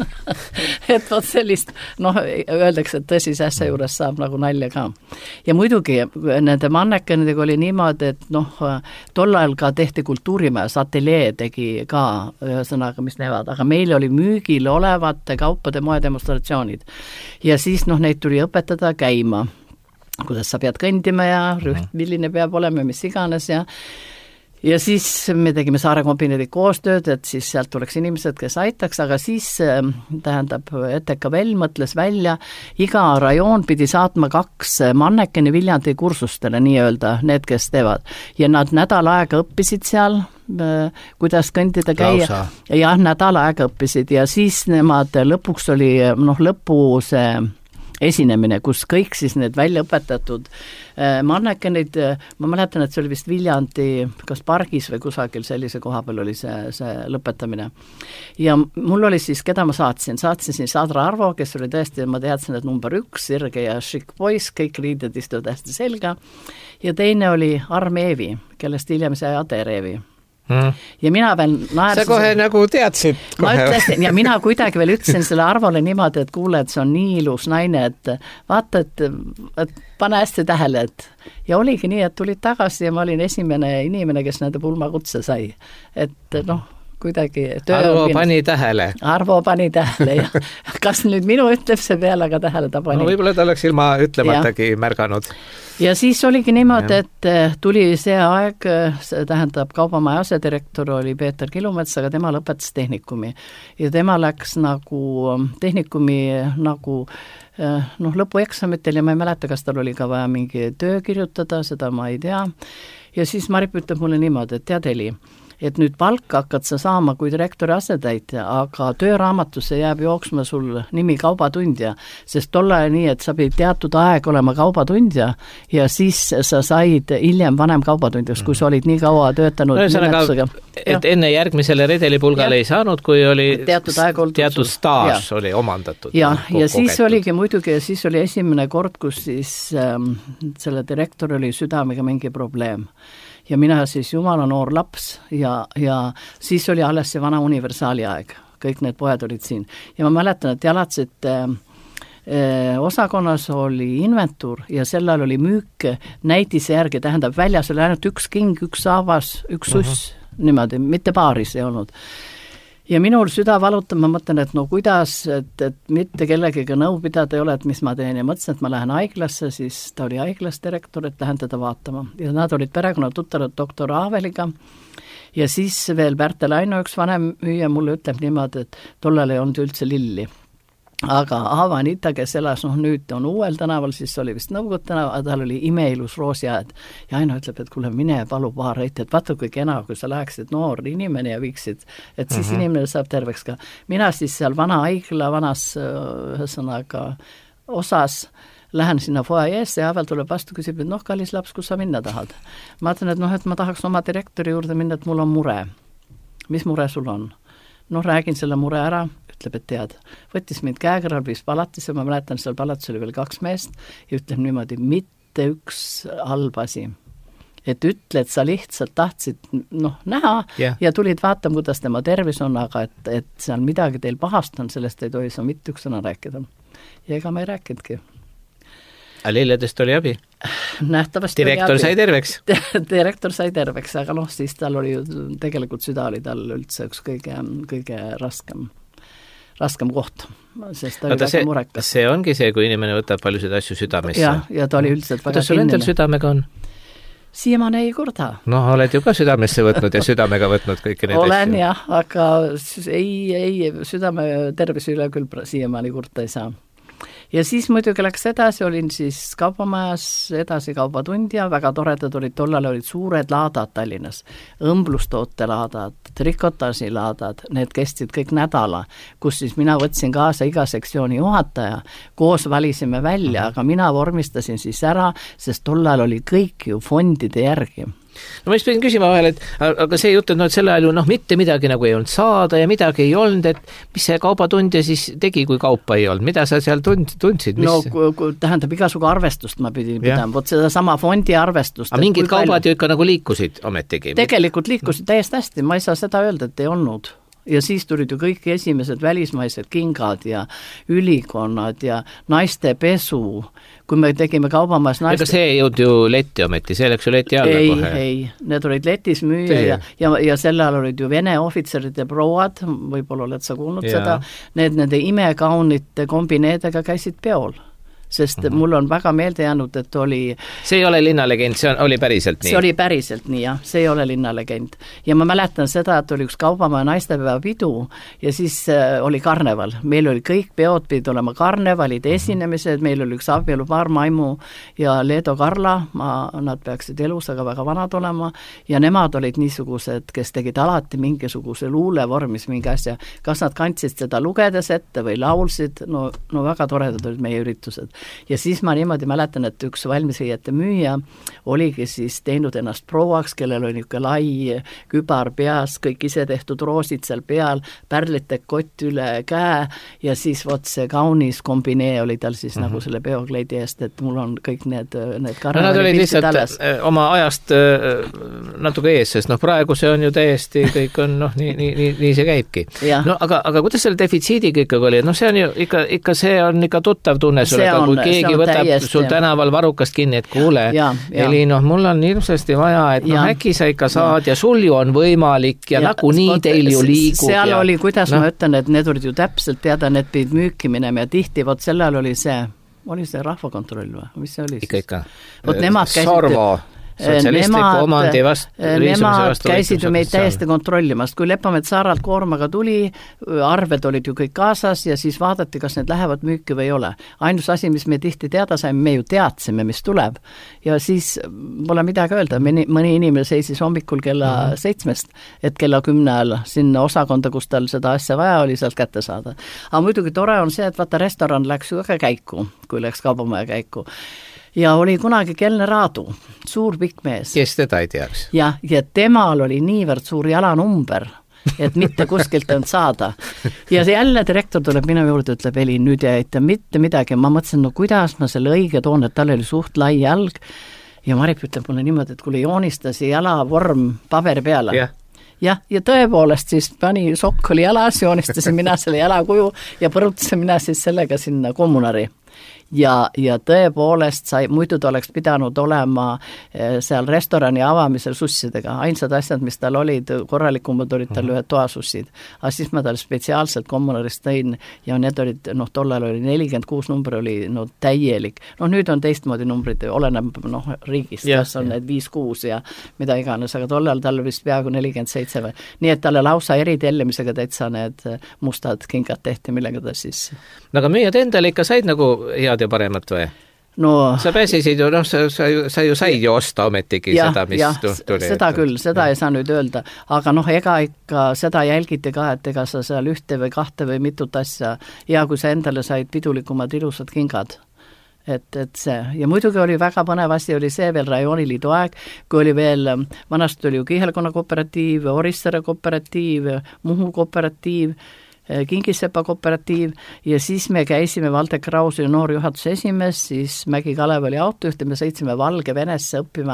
Et vot sellist, noh, öeldakse, et tõsise asja juures saab nagu nalja ka. Ja muidugi nende mannekenidega oli niimoodi, et noh, tol ajal ka tehti kultuurimajas, ateljee tegi ka ühesõnaga, mis nevad, aga meil oli müügil olevate kaupade moedemonstratsioonid ja siis noh, neid tuli õpetada käima, kuidas sa pead kõndima ja rüht, milline peab olema, mis iganes ja ja siis me tegime Saare kombineedi koostööd, et siis sealt tuleks inimesed, kes aitaks, aga siis tähendab, E T K Vel mõtles välja, iga rajoon pidi saatma kaks mannekeni Viljandi kursustele, nii-öelda, need, kes teevad. Ja nad nädal aega õppisid seal, kuidas kõndida käia. Jah, nädal aega õppisid ja siis nemad lõpuks oli, noh, lõpu see esinemine, kus kõik siis need välja õpetatud mannekenid, ma mäletan, et see oli vist Viljandi, kas pargis või kusagil sellise koha peal oli see, see lõpetamine. Ja mul oli siis, keda ma saatsin, saatsin siis Adra Arvo, kes oli tõesti, ma teadsin, et number üks, sirge ja šik poiss, kõik riided istuvad hästi selga. Ja teine oli Arm Eevi, kellest hiljem sai Ader Eevi. Hmm. Ja mina veel naersin. Sa kohe nagu teadsid. Kohe. Ma ütlesin, ja mina kuidagi veel ütlesin selle Arvole niimoodi, et kuule, et see on nii ilus naine, et vaata, et, et pane hästi tähele, et ja oligi nii, et tulid tagasi ja ma olin esimene inimene, kes nende pulmakutse sai. Et noh, kuidagi Arvo pani tähele. Arvo pani tähele, ja kas nüüd minu ütleb see peale, aga tähele ta pani. No võib-olla ta oleks ilma ütlematagi ja märganud. Ja siis oligi niimoodi, et tuli see aeg, see tähendab, kaubamaja asedirektor oli Peeter Kilumets, aga tema lõpetas tehnikumi. Ja tema läks nagu tehnikumi nagu noh, lõpueksamitel ja ma ei mäleta, kas tal oli ka vaja mingi töö kirjutada, seda ma ei tea. Ja siis Marip ütleb mulle niimoodi, et tead Eli, et nüüd palka hakkad sa saama kui direktori asetäitja, aga tööraamatusse jääb jooksma sul nimi kaubatundja, sest tolle nii, et sa pidid teatud aeg olema kaubatundja ja siis sa said hiljem vanem kaubatundjaks, kui sa olid nii kaua töötanud. No, nimetusega, et ja. Enne järgmisele redelipulgale ei saanud, kui oli teatud, teatud staaž ja. Oli omandatud. Ja, ja siis kogetud. Oligi muidugi, ja siis oli esimene kord, kus siis ähm, selle direktor oli südamega mingi probleem. Ja mina siis jumala noor laps ja, ja siis oli alles see vana universaali aeg. Kõik need pojad olid siin. Ja ma mäletan, et jalatsid äh, osakonnas oli inventuur ja sellal oli müük näitise järgi, tähendab väljas oli ainult üks king, üks saavas, üks suss, uh-huh. niimoodi, mitte paaris ei olnud. ja minul süda valutab, ma mõtlen, et no kuidas, et, et mitte kellegiga nõu pidada ei ole, et mis ma teen ja mõtlesin, et ma lähen haiglasse, siis ta oli haiglas direktor, et lähen teda vaatama ja nad olid perekonna tuttavad doktor Aaveliga ja siis veel Pärtel Aino üks vanem müüja mulle ütleb niimoodi, et tollal ei olnud üldse lilli. Aga Aava Anita, kes elas, noh nüüd on uuel tänaval, siis oli vist Nõukogude tänaval, tal oli imeilus roosiaed. Ja Aino ütleb, et kuule, mine palu paar reiti, et vaata kui kena, kui sa läheksid noor inimene ja viiksid, et siis mm-hmm. inimene saab terveks ka. Mina siis seal vana haigla, vanas ühesõnaga osas lähen sinna foajeesse ja Aavel tuleb vastu, küsib, et noh, kallis laps, kus sa minna tahad? Ma ütlen, et noh, et ma tahaks oma direktori juurde minna, et mul on mure. Mis mure sul on? Noh, räägin selle mure ära, ütleb, et tead, võttis mind käekõrval, viis palatisse, ma mäletan, seal palatis oli veel kaks meest ja ütleb niimoodi, mitte üks halb asi. Et ütle, et sa lihtsalt tahtsid noh, näha yeah. ja tulid vaatama, kuidas tema tervis on, aga et, et seal midagi teil pahast on, sellest ei tohi sa mitte üks sõna rääkida. Ja ega ma ei rääkinudki. A lilledest oli abi? Nähtavasti direktor oli sai terveks? direktor sai terveks, aga noh, siis tal oli ju, tegelikult süda oli tal üldse üks kõige, kõige raskem, raskem koht, sest ta oli väga see, murekas. See ongi see, kui inimene võtab paljusid asju südamesse. Ja, ja ta oli üldiselt väga kuidas sul endal südamega on? Siiamaani ei kurda. Noh, oled ju ka südamesse võtnud ja südamega võtnud kõiki neid Olen, asju. Olen jah, aga ei, ei, südame tervise üle küll siiamaani kurta ei saa. Ja siis muidugi läks edasi, olin siis kaubamajas edasi kaubatundi ja väga toredad olid, tollal olid suured laadad Tallinnas, õmblustoote laadad, trikotasi laadad, need kestsid kõik nädala, kus siis mina võtsin kaasa iga sektsiooni juhataja, koos valisime välja, aga mina vormistasin siis ära, sest tollal oli kõik ju fondide järgi. No ma just pidin küsima vahel, et aga see jutt, et no, et selle ajal ju noh, mitte midagi nagu ei olnud saada ja midagi ei olnud, et mis see kaubatundja siis tegi, kui kaupa ei olnud? Mida sa seal tund, tundsid? Mis... No kui, kui, tähendab igasugu arvestust ma pidin pidama, vot seda sama fondi arvestust. Aga mingid kaubad palju... ju ikka nagu liikusid ometigi? Tegelikult liikusid täiesti hästi, ma ei saa seda öelda, et ei olnud. Ja siis tulid ju kõik esimesed välismaised kingad ja ülikonnad ja naiste pesu, kui me tegime kaubamajas naiste... Ega see ei jõud ju letti ometi, see läks ju leti alla ei, kohe. Ei, need olid letis müüa ja, ja, ja selle all olid ju vene ohvitserid ja prouad, võib-olla oled sa kuulnud ja. Seda, need nende imekaunite kombineedega käisid peol. Sest mm-hmm. mul on väga meelde jäänud, et oli... See ei ole linnalegend, see on, oli päriselt nii? See oli päriselt nii, jah. See ei ole linnalegend. Ja ma mäletan seda, et oli üks kaubamaja naistepäeva pidu ja siis äh, oli karneval. Meil oli kõik peod, pidid olema karnevalid, esinemised, meil oli üks abielupaar Maimu ja Leedo Karla, ma, nad peaksid elus, aga väga vanad olema ja nemad olid niisugused, kes tegid alati mingisuguse luulevormis mingi asja. Kas nad kandsid seda lugedes ette või laulsid? No, no väga toredad olid meie üritused. Ja siis ma niimoodi mäletan, et üks valmisriiete müüja oligi siis teinud ennast prouaks, kellel oli niisugune lai kübar peas, kõik ise tehtud roosid seal peal, pärlite kott üle käe ja siis vot see kaunis kombinee oli tal siis mm-hmm. nagu selle peokleidi eest, et mul on kõik need, need no, nad olid lihtsalt alles. Oma ajast natuke ees, sest noh, praegu see on ju täiesti, kõik on noh, nii, nii, nii, nii see käibki. No aga, aga kuidas selle defitsiidiga ikkagi oli? No see on ju ikka, ikka see on ikka tuttav tunne sulle, kui keegi võtab täiesti. Sul tänaval varrukast kinni, et kuule, ja, ja. Eli noh, mul on hirmsasti vaja, et ja. Noh, äkki sa ikka saad ja, ja sul ju on võimalik ja, ja nagu nii teil ju liigub. Seal ja, oli, kuidas no. ma ütlen, et need olid ju täpselt teada, need pidid müüki minema ja tihti, vot sellel oli see, oli see rahvakontroll või? Mis see oli siis? Ikka, ikka. Vot nemad käisid... Sorvo. Sotsialistliku omandi vast, nemad käisid ju meid täiesti kontrollimast, kui Lepamet Saaralt koormaga tuli, arved olid ju kõik kaasas ja siis vaadati, kas need lähevad müüki või ei ole. Ainus asi, mis me tihti teada saime, me ju teadsime, mis tuleb ja siis pole midagi öelda, mõni, mõni inimene seisis hommikul kella mm-hmm. seitsmest, et kella kümne ajal sinna osakonda, kus tal seda asja vaja oli, sealt kätte saada. Aga muidugi tore on see, et vaata restoran läks ju ka käiku, kui läks kaubamaja käiku. Ja oli kunagi Kelner Aadu, suur pikk mees. Kes teda ei teaks? Ja, ja temal oli niivõrd suur jalanumber, et mitte kuskilt on saada. Ja see jälle direktor tuleb minu juurde, ütleb, Eli, nüüd ei aita mitte midagi. Ma mõtlesin, no kuidas ma selle õige toon, et tal oli suht lai jalg. Ja Marip ütleb mulle niimoodi, et kuule joonistasi jalavorm paberi peale. Yeah. Jah, ja tõepoolest siis pani sokkoli jalas, joonistasin mina selle jalakuju ja põrutasin mina siis sellega sinna kommunari. ja, ja tõepoolest sai, muidu ta oleks pidanud olema seal restorani avamisel sussidega. Ainsad asjad, mis tal olid, korralikumad olid tal ühed toasussid. Aga siis ma tal spetsiaalselt kommunarist tõin ja need olid, noh, tollal oli nelikümmend kuus number oli no, täielik. Noh, nüüd on teistmoodi numbrid, oleneb noh, riigist, ja, kas on ja. Need viis kuus ja mida iganes, aga tollal tal vist peaaegu nelikümmend seitse või. Nii et talle lausa eritellimisega täitsa need mustad kingad tehti, millega ta siis... No aga müüjad endale ikka said nagu head ja paremat või? No, sa pääsisid ju, noh, sa, sa, sa ju said ju osta ometigi ja, seda, mis ja, tuli. Seda küll, seda ja. Ei saa nüüd öelda, aga noh, ega ikka seda jälgiti ka, et ega sa seal ühte või kahte või mitut asja, ja kui sa endale said pidulikumad ilusad kingad, et, et see, ja muidugi oli väga põnev asi, oli see veel rajooniliidu aeg, kui oli veel, vanasti oli ju Kihelkonna kooperatiiv, Orissare kooperatiiv, Muhu kooperatiiv, Kingisepa kooperatiiv ja siis me käisime Valter Krausi noorjuhatuse esimees, siis Mägi Kalev oli autojuht ja me sõitsime Valgevenesse õppima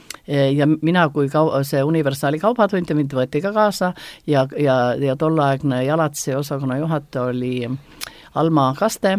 ja mina kui kau- see universaali kaubatund ja mind võeti ka kaasa ja, ja, ja tolleaegne Jalatsi osakonna juhataja oli Alma Kaste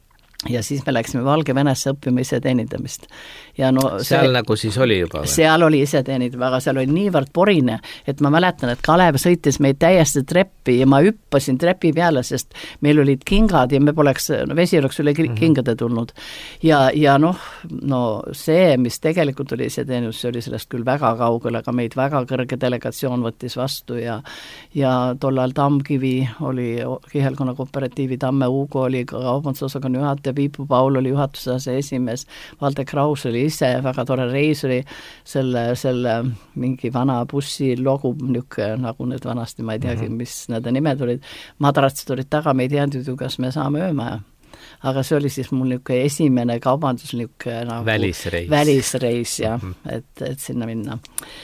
ja siis me läksime Valgevenesse õppima ise teenindamist. Ja no seal see, nagu siis oli juba või? Seal oli ise teenindama, aga seal oli niivõrd porine, et ma mäletan, et Kalev sõitis meid täiesti treppi ja ma hüppasin trepi peale, sest meil olid kingad ja me poleks, no vesi oleks üle kingade tulnud. Ja, ja noh, no see, mis tegelikult oli see teenus, see oli sellest küll väga kaugel, aga meid väga kõrge delegatsioon võttis vastu ja, ja tollal Tammkivi oli Kihelkonna kooperatiivi, Tamme Ugo oli kaubandusosakonna juhataja, Piipu Paul oli juhatuse see esimees, Valter Kraus oli ise, väga tore reis oli selle, selle mingi vana bussi logu niuke, nagu need vanasti, ma ei teagi, mis need nimed olid, madratsid olid taga, me ei teadnud ju, kas me saame öömaja. Aga see oli siis mul niuke esimene kaubandus niuke nagu välisreis, välisreis ja, et, et sinna minna.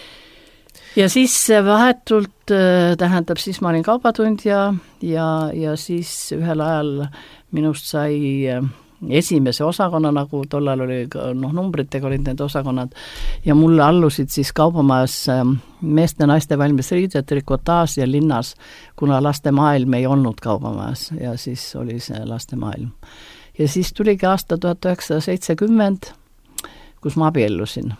Ja siis vahetult, tähendab, siis ma olin kaubatundja ja, ja siis ühel ajal minust sai esimese osakonna, nagu tollal oli, noh, numbritega olid need osakonnad ja mulle allusid siis kaubamajas meeste naiste valmis riided, trikotaaž ja linnas, kuna lastemaailm ei olnud kaubamajas ja siis oli see lastemaailm. Ja siis tuligi aasta tuhat üheksasada seitsekümmend, kus ma abiellusin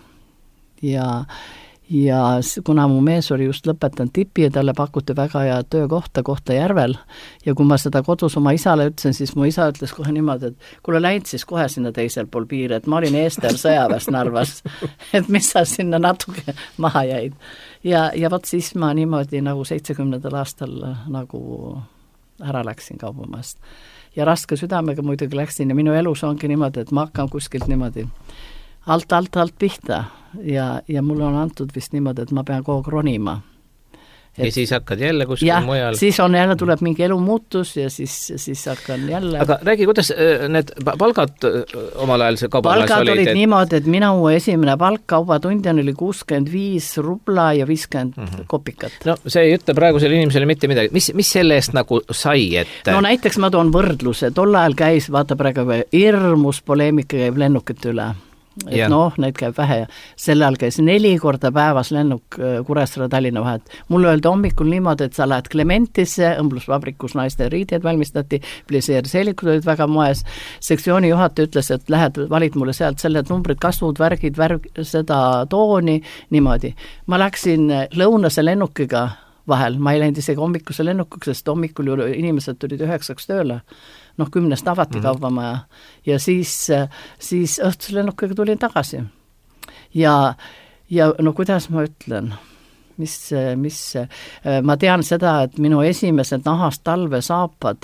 ja ja kuna mu mees oli just lõpetanud tipi ja talle pakuti väga hea töökohta Kohtla-Järvel ja kui ma seda kodus oma isale ütlesin, siis mu isa ütles kohe niimoodi, et kuule läinud siis kohe sinna teisel pool piiri, et ma olin Eestel sõjaväes Narvas, et mis sa sinna natuke maha jäid. Ja, ja võt siis ma niimoodi nagu seitsekümnendal aastal nagu ära läksin kaubamast. Ja raske südamega muidugi läksin ja minu elus ongi niimoodi, et ma hakkan kuskilt niimoodi alt, alt, alt pihta ja, ja mulle on antud vist niimoodi, et ma pean kogu ronima. Et, ja siis hakkad jälle kuskil ja, mujal. Siis on jälle, tuleb mingi elumuutus ja siis, siis hakkan jälle. Aga räägi, kuidas need palgad omal ajal see kaubamajas olid? Palgad olid et... niimoodi, et minu esimene palk kaubatundjan oli kuuskümmend viis rubla ja viiskümmend mm-hmm. kopikat. No see ei ütle praegusele inimesele mitte midagi. Mis, mis selle eest nagu sai? Et... No näiteks ma toon võrdluse. Tol ajal käis, vaata praegu hirmus poleemika käib lennukite üle. Et ja. Noh, neid käib vähe ja selle all käis neli korda päevas lennuk Kuressaare Tallinna vahet. Mulle öeldi hommikul niimoodi, et sa lähed Clementisse, õmblusvabrikus naiste riideid valmistati, pliseerseelikud olid väga moes. Sektsiooni juhataja ütles, et lähed, valid mulle sealt selle numbrid, kasvud, värgid, värg, seda tooni, niimoodi. Ma läksin lõunase lennukiga vahel, ma ei läinud isegi hommikuse lennukuks, sest hommikul ju inimesed tulid üheksaks tööle. Noh, kümnest avati mm-hmm. kaubamaja ja siis, siis õhtus lennukiga tulin tagasi. Ja, ja no kuidas ma ütlen, mis, mis, ma tean seda, et minu esimesed nahast talvesaapad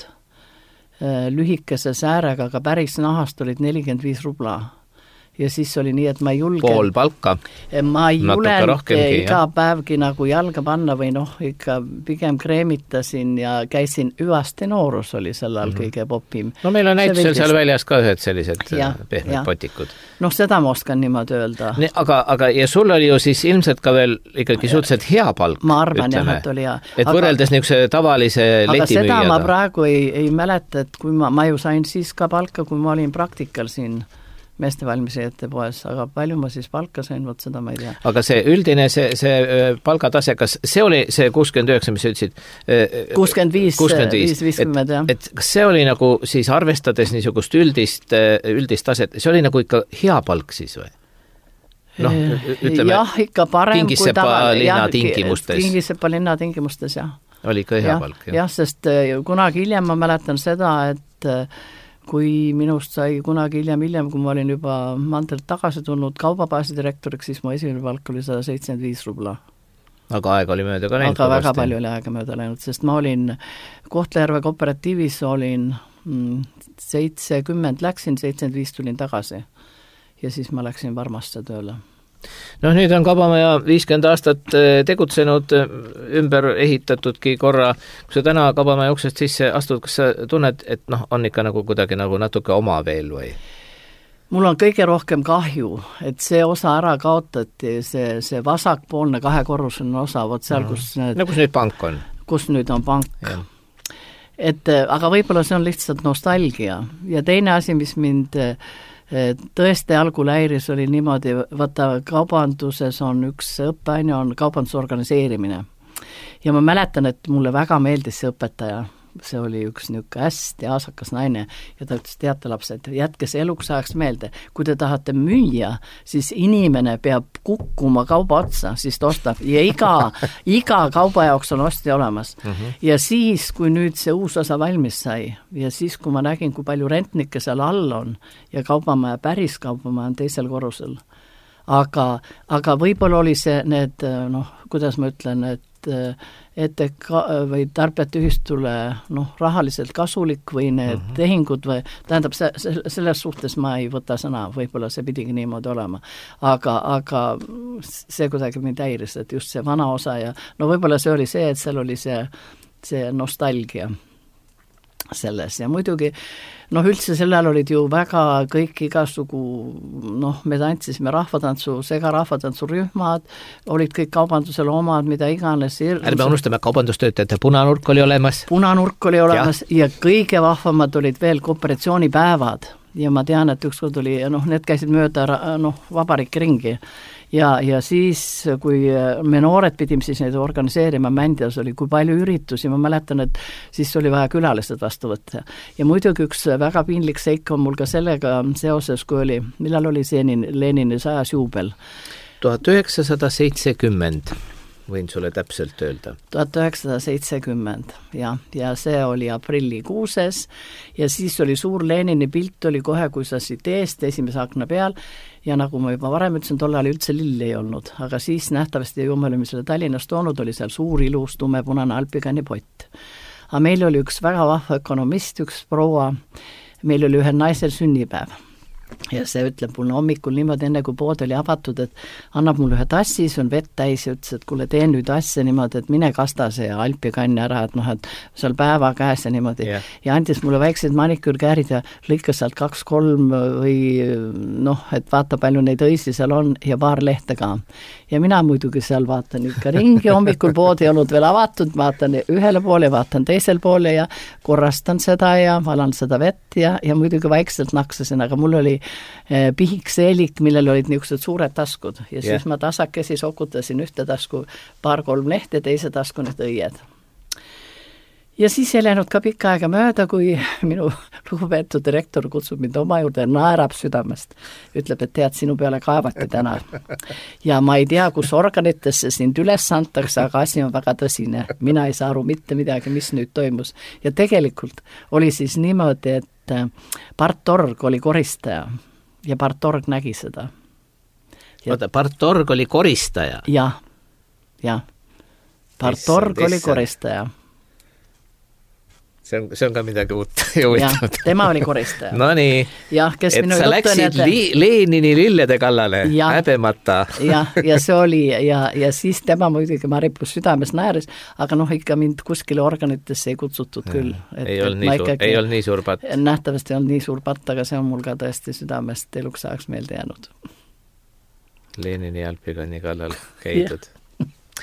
lühikese säärega, aga päris nahast olid nelikümmend viis rubla. Ja siis oli nii, et ma ei julge... Pool palka. Ma ei julgenud iga päevgi nagu jalga panna või noh, ikka pigem kreemitasin ja käisin üvasti noorus oli sellal mm-hmm. kõige popim. No meil on näitusel seal väljas ka ühed sellised ja, pehmed ja. Potikud. Noh, seda ma oskan niimoodi öelda. Ne, aga, aga ja sul oli ju siis ilmselt ka veel ikkagi suhteliselt hea palk. Ma arvan jah, et oli hea. Et aga, võrreldes niisuguse tavalise letimüüjaga. Aga seda ma praegu ei, ei mäleta, et kui ma, ma ju sain siis ka palka, kui ma olin praktikal siin meeste valmisjate poes, aga palju ma siis palka sain, vot seda ma ei tea. Aga see üldine, see, see palgatase, kas see oli see kuuskümmend üheksa, mis sa ütlesid? kuuskümmend viis, viis viiskümmend, jah. Et kas see oli nagu siis arvestades niisugust üldist, üldist taset, see oli nagu ikka hea palk siis või? No, ütleme, jah, ikka parem kui tava, linna tingimustes. Kingisepa linna tingimustes, jah. Oli ikka hea ja, palk, jah. jah, sest kunagi hiljem ma mäletan seda, et kui minust sai kunagi hiljem, hiljem, kui ma olin juba mandrilt tagasi tulnud kaubabaasi direktoriks, siis mu esimene palk oli sada seitsekümmend viis rubla. Aga aega oli mööda ka läinud. Aga väga vasti. Palju oli aega mööda läinud, sest ma olin Kohtla-Järve kooperatiivis, olin seitsekümmend läksin, seitsekümmend viis tulin tagasi. Ja siis ma läksin Varmasse tööle. No nüüd on Kaubamaja viiskümmend aastat tegutsenud, ümber ehitatudki korra. Kui sa täna Kaubamaja uksest sisse astud, kas sa tunned, et noh, on ikka nagu kuidagi nagu natuke oma veel või? Mul on kõige rohkem kahju, et see osa ära kaotati, see, see vasakpoolne kahekorruseline osa, vot seal, kus need, no kus nüüd pank on? Kus nüüd on pank. Ja. Et, aga võib-olla see on lihtsalt nostalgia. Ja teine asi, mis mind tõesti algul häiris oli niimoodi, vaata kaubanduses on üks õppeaine, on kaubanduse organiseerimine. Ja ma mäletan, et mulle väga meeldis see õpetaja. See oli üks niisugune hästi aasakas naine ja ta ütles, teate lapsed, jätke see eluks ajaks meelde. Kui te tahate müüa, siis inimene peab kukkuma kauba otsa, siis ta ostab ja iga, iga kauba jaoks on osti olemas. Mm-hmm. Ja siis, kui nüüd see uus osa valmis sai ja siis, kui ma nägin, kui palju rentnikke seal all on ja kaubamaja, päris kaubamaja on teisel korrusel. Aga, aga võib-olla oli see need, noh, kuidas ma ütlen, et et ka, või tarbijate ühistule noh, rahaliselt kasulik või need uh-huh. tehingud või tähendab, se, se, selles suhtes ma ei võta sõna, võib-olla see pidigi niimoodi olema. Aga, aga see kuidagi mind häiris, et just see vana osa ja no võib-olla see oli see, et seal oli see, see nostalgia selles ja muidugi noh, üldse sellel olid ju väga kõik igasugu, noh, me tantsisime rahvatantsu, sega rahvatantsu rühmad, olid kõik kaubandusele omad, mida iganes. Ärme unustame, kaubandustöötajate punanurk oli olemas. Punanurk oli olemas ja, ja kõige vahvamad olid veel kooperatsioonipäevad ja ma tean, et ükskord oli, noh, need käisid mööda, noh, vabariiki ringi. Ja, ja siis, kui me noored pidime siis neid organiseerima, Mändjas oli kui palju üritusi, ma mäletan, et siis oli vaja külalised vastu võtta. Ja muidugi üks väga piinlik seik on mul ka sellega seoses, kui oli, millal oli see Lenini sajas juubel? tuhat üheksasada seitsekümmend, võin sulle täpselt öelda. tuhat üheksasada seitsekümmend, ja, ja see oli aprillikuuses ja siis oli suur Lenini pilt, oli kohe, kui sa siit eest esimese akna peal ja nagu ma juba varem ütlesin, tolle ajal üldse lilli ei olnud, aga siis nähtavasti, kui me olime selle Tallinnas toonud, oli seal suur ilus tumepunane alpikani pott. Aga meil oli üks väga vahva ökonomist, üks proua, meil oli ühel naisel sünnipäev. Ja see ütleb mulle hommikul niimoodi, enne kui pood oli avatud, et annab mulle ühe tassi, see on vett täis ja ütles, et kuule, tee nüüd asja niimoodi, et mine kasta see alpikanni ära, et noh, et seal päeva käes ja niimoodi. Yeah. Ja andis mulle väiksed maniküürkäärid ja lõikas sealt kaks-kolm või noh, et vaata palju neid õisi seal on ja paar lehte ka. Ja mina muidugi seal vaatan ikka ringi, hommikul pood ei olnud veel avatud, vaatan ühele poole, vaatan teisel poole ja korrastan seda ja valan seda vett ja, ja muidugi vaikselt naksasin, aga mul oli pihik seelik, millel olid niisugused suured taskud ja siis yeah. ma tasakesi sokutasin ühte tasku paar-kolm lehte, teise tasku need õied. Ja siis ei läinud ka pikka aega mööda, kui minu lugupeetud direktor kutsub mind oma juurde ja naerab südamest. Ütleb, et tead, sinu peale kaevati täna. Ja ma ei tea, kus organitesse sind üles antakse, aga asi on väga tõsine. Mina ei saa aru mitte midagi, mis nüüd toimus. Ja tegelikult oli siis niimoodi, et Partorg oli koristaja ja Partorg nägi seda. Oota, Partorg oli koristaja? Jah, jah. Partorg oli koristaja. See on, see on ka midagi uut ja huvitavat. Tema oli koristaja. No nii, ja, kes et sa läksid li- Lenini lillede kallale, ja, häbemata. ja, ja see oli, ja, ja siis tema muidugi Maripus südames nääris, aga noh, ikka mind kuskile organitesse ei kutsutud küll. Et, ei olnud nii, ikkagi, ei olnud nii suur patt. Nähtavasti ei olnud nii suur patt, aga see on mul ka tõesti südamest eluks ajaks meelde jäänud. Lenini alpikanni kallal käidud.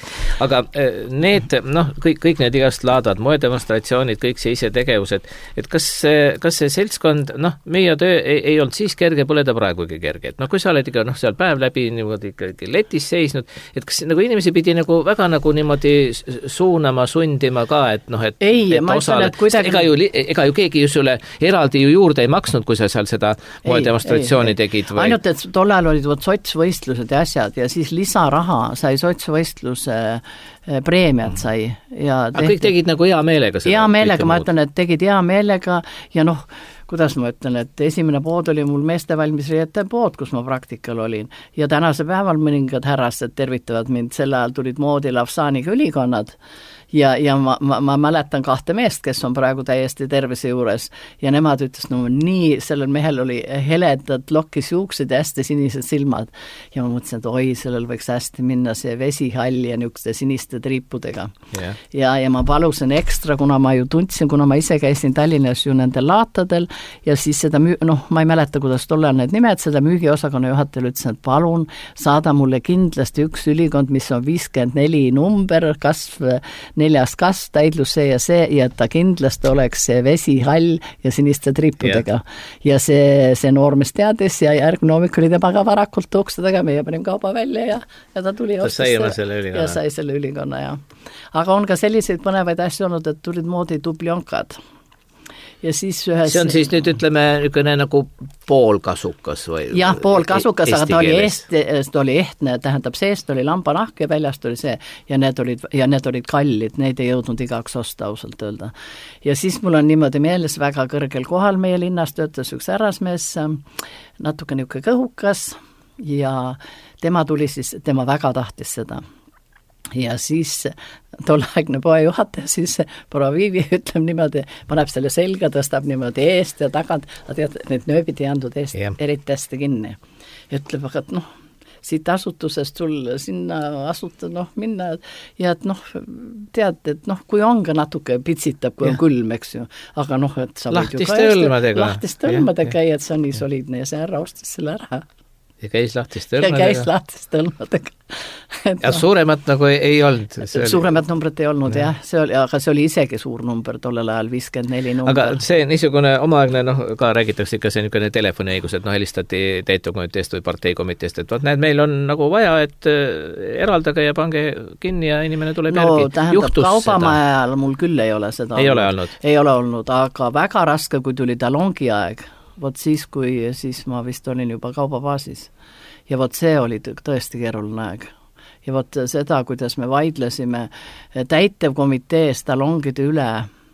aga need, noh, kõik, kõik need igast laadad, moedemonstratsioonid, kõik see isetegevused, et kas, kas see seltskond, noh, meie töö ei, ei olnud siis kerge, pole ta praegugi kerge, et noh, kui sa oled ikka, noh, seal päev läbi niimoodi ikkagi letis seisnud, et kas nagu inimesi pidi nagu väga nagu niimoodi suunama, sundima ka, et noh, et ei, et ma ütlen, et kuidagi ega ju, ega ju keegi ju sulle eraldi ju juurde ei maksnud, kui sa seal seda moedemonstratsiooni tegid või? ainult, et tollal olid vot sotsvõistlused ja asjad ja siis lisaraha sai sotsvõistluse preemiat sai. Ja aga tehti, kõik tegid nagu hea meelega seda? Hea meelega, ma ütlen, et tegid hea meelega ja noh, kuidas ma ütlen, et esimene pood oli mul meeste valmis riiete pood, kus ma praktikal olin ja tänase päeval mõningad härrased tervitavad mind, sel ajal tulid moodi Lavsaaniga ülikonnad ja, ja ma, ma, ma mäletan kahte meest, kes on praegu täiesti tervise juures ja nemad ütles, no nii, sellel mehel oli heledad lokkis juuksed ja hästi sinised silmad ja ma mõtlesin, et oi, sellel võiks hästi minna see vesihall ja niisuguste siniste triipudega yeah. ja, ja ma palusin ekstra, kuna ma ju tundsin, kuna ma ise käisin Tallinnas ju nendel laatadel ja siis seda, müü- noh, ma ei mäleta, kuidas tollal need nimed, seda müügiosakonna juhatajal ütlesin, et palun saada mulle kindlasti üks ülikond, mis on viiskümmend neli number, kasv neljas kasv, täidlus see ja see ja ta kindlasti oleks see vesihall ja siniste triipudega. Yeah. Ja see, see noormes teadis ja järgmine hommik oli temaga varakult ukse taga, meie panim kauba välja ja, ja ta tuli ta sai selle ülikonna. Ja sai selle ülikonna, ja. Aga on ka selliseid põnevaid asju olnud, et tulid moodi dubljonkad. Ja siis ühes... see on siis nüüd ütleme niisugune nagu poolkasukas või? jah, poolkasukas, aga ta oli, eest, ta oli ehtne, tähendab seest oli lambanahk ja väljast oli see ja need olid, ja need olid kallid, neid ei jõudnud igaks osta ausalt öelda. Ja siis mul on niimoodi meeles väga kõrgel kohal meie linnas töötas üks härrasmees, natuke niisugune kõhukas ja tema tuli siis, tema väga tahtis seda. Ja siis tolleaegne poejuhataja siis proua Viivi ütleb niimoodi, paneb selle selga, tõstab niimoodi eest ja tagant, aga tead, need nööbid ei andnud eest yeah. eriti hästi kinni. Ja ütleb, aga noh, siit asutusest sul sinna asuta, noh, minna ja et noh, tead, et noh, kui on ka natuke pitsitab, kui ja. On külm, eks ju, aga noh, et sa lahtiste õlmadega. Lahtiste õlmadega käia, et see on nii soliidne ja see härra ostis selle ära. Ja käis lahtiste õlmadega. Ja käis lahtiste õlmadega. ja suuremat nagu ei, ei olnud. Oli... Suuremat numbrit ei olnud, jah. See oli, aga see oli isegi suur number tollel ajal, viiskümmend neli number. Aga see niisugune omaaegne, noh, ka räägitakse ikka see niisugune telefoniõigus, et noh, helistati täitevkomiteest või parteikomiteest, et vot näed, meil on nagu vaja, et eraldage ja pange kinni ja inimene tuleb no, järgi. No tähendab, kaubamaja ajal mul küll ei ole seda ei olnud. ole olnud. Ei ole olnud, aga väga raske, kui tuli talongi aeg. Vot siis, kui siis ma vist olin juba kaubabaasis. Ja vot see oli tõesti keeruline aeg. Ja vot seda, kuidas me vaidlesime täitevkomitees talongide üle,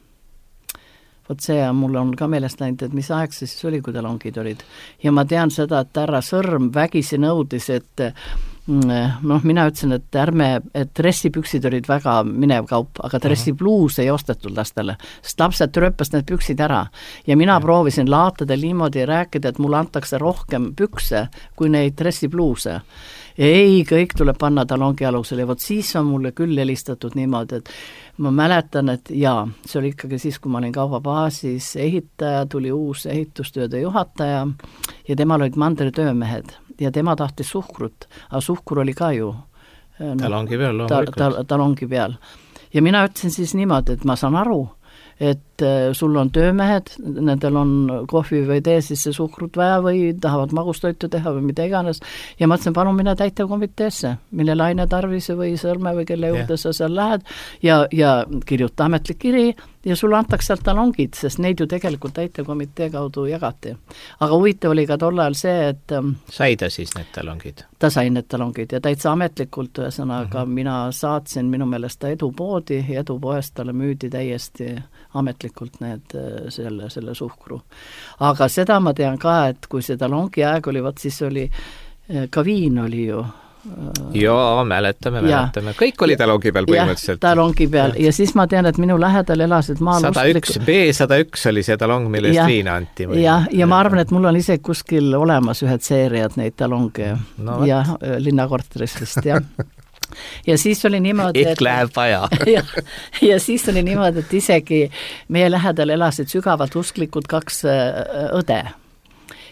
vot see mul on ka meelest läinud, et mis aeg see siis oli, kui talongid olid. Ja ma tean seda, et härra Sõrm vägisi nõudis, et noh, mina ütlesin, et ärme, et dressipüksid olid väga minev kaup, aga dressipluus ei ostetud lastele, sest lapsed trööpas need püksid ära. Ja mina ja. Proovisin laatadel niimoodi rääkida, et mulle antakse rohkem pükse kui neid dressipluuse. Ei, kõik tuleb panna talongi alusele ja vot siis on mulle küll helistatud niimoodi, et ma mäletan, et jaa, see oli ikkagi siis, kui ma olin kaubabaasis ehitaja, tuli uus ehitustööde juhataja ja temal olid mandritöömehed ja tema tahtis suhkrut, aga suhkur oli ka ju no, talongi peal, ta, ta, talongi peal. Ja mina ütlesin siis niimoodi, et ma saan aru, et sul on töömehed, nendel on kohvi või tee sisse suhkrut vaja või tahavad magustoitu teha või mida iganes. Ja ma ütlesin, palun mine täitevkomiteesse, mille Laine Tarvise või Sõrme või kelle juurde yeah. sa seal lähed ja, ja kirjuta ametlik kiri ja sulle antakse sealt talongid, sest neid ju tegelikult täitevkomitee kaudu jagati. Aga huvitav oli ka tol ajal see, et sai ta siis need talongid? Ta sai need talongid ja täitsa ametlikult ühesõnaga mm-hmm. mina saatsin minu meelest ta edupoodi ja edupoest talle müüdi täiesti ametlikult need selle, selle suhkru. Aga seda ma tean ka, et kui see talongi aeg oli, võt siis oli, ka viin oli ju Jaa, mäletame, mäletame. Kõik oli talongi peal põhimõtteliselt. Jah, talongi peal. Ja siis ma tean, et minu lähedal elasid maal sada üks, B sada üks oli see talong, millest viina anti. Või? Ja, ja ma arvan, et mul on ise kuskil olemas ühed seeriad neid talonge. No, ja linnakorteris vist, jah. Ja siis oli niimoodi, et läheb vaja. ja, ja siis oli niimoodi, et isegi meie lähedal elasid sügavalt usklikud kaks õde.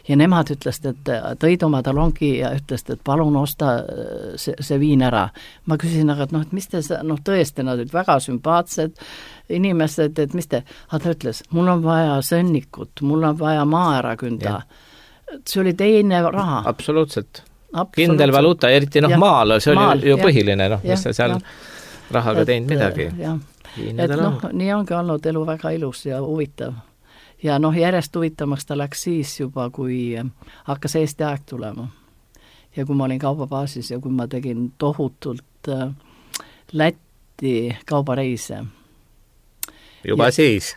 ja nemad ütlesid, et tõid oma talongi ja ütlesid, et palun osta see, see viin ära. Ma küsisin, aga et noh, et mis te, noh tõesti, nad olid väga sümpaatsed inimesed, et mis te, aga ta ütles, mul on vaja sõnnikut, mul on vaja maa ära künda. See oli teine raha. Absoluutselt. Kindel valuuta, eriti noh, maal, see oli maal, ju põhiline, noh, mis sa seal ja. rahaga et, teinud midagi. Et noh, nii ongi olnud elu väga ilus ja huvitav. Ja noh, järjest huvitavamaks ta läks siis juba, kui hakkas Eesti aeg tulema. Ja kui ma olin kaubabaasis ja kui ma tegin tohutult äh, Lätti kaubareise. Juba ja, siis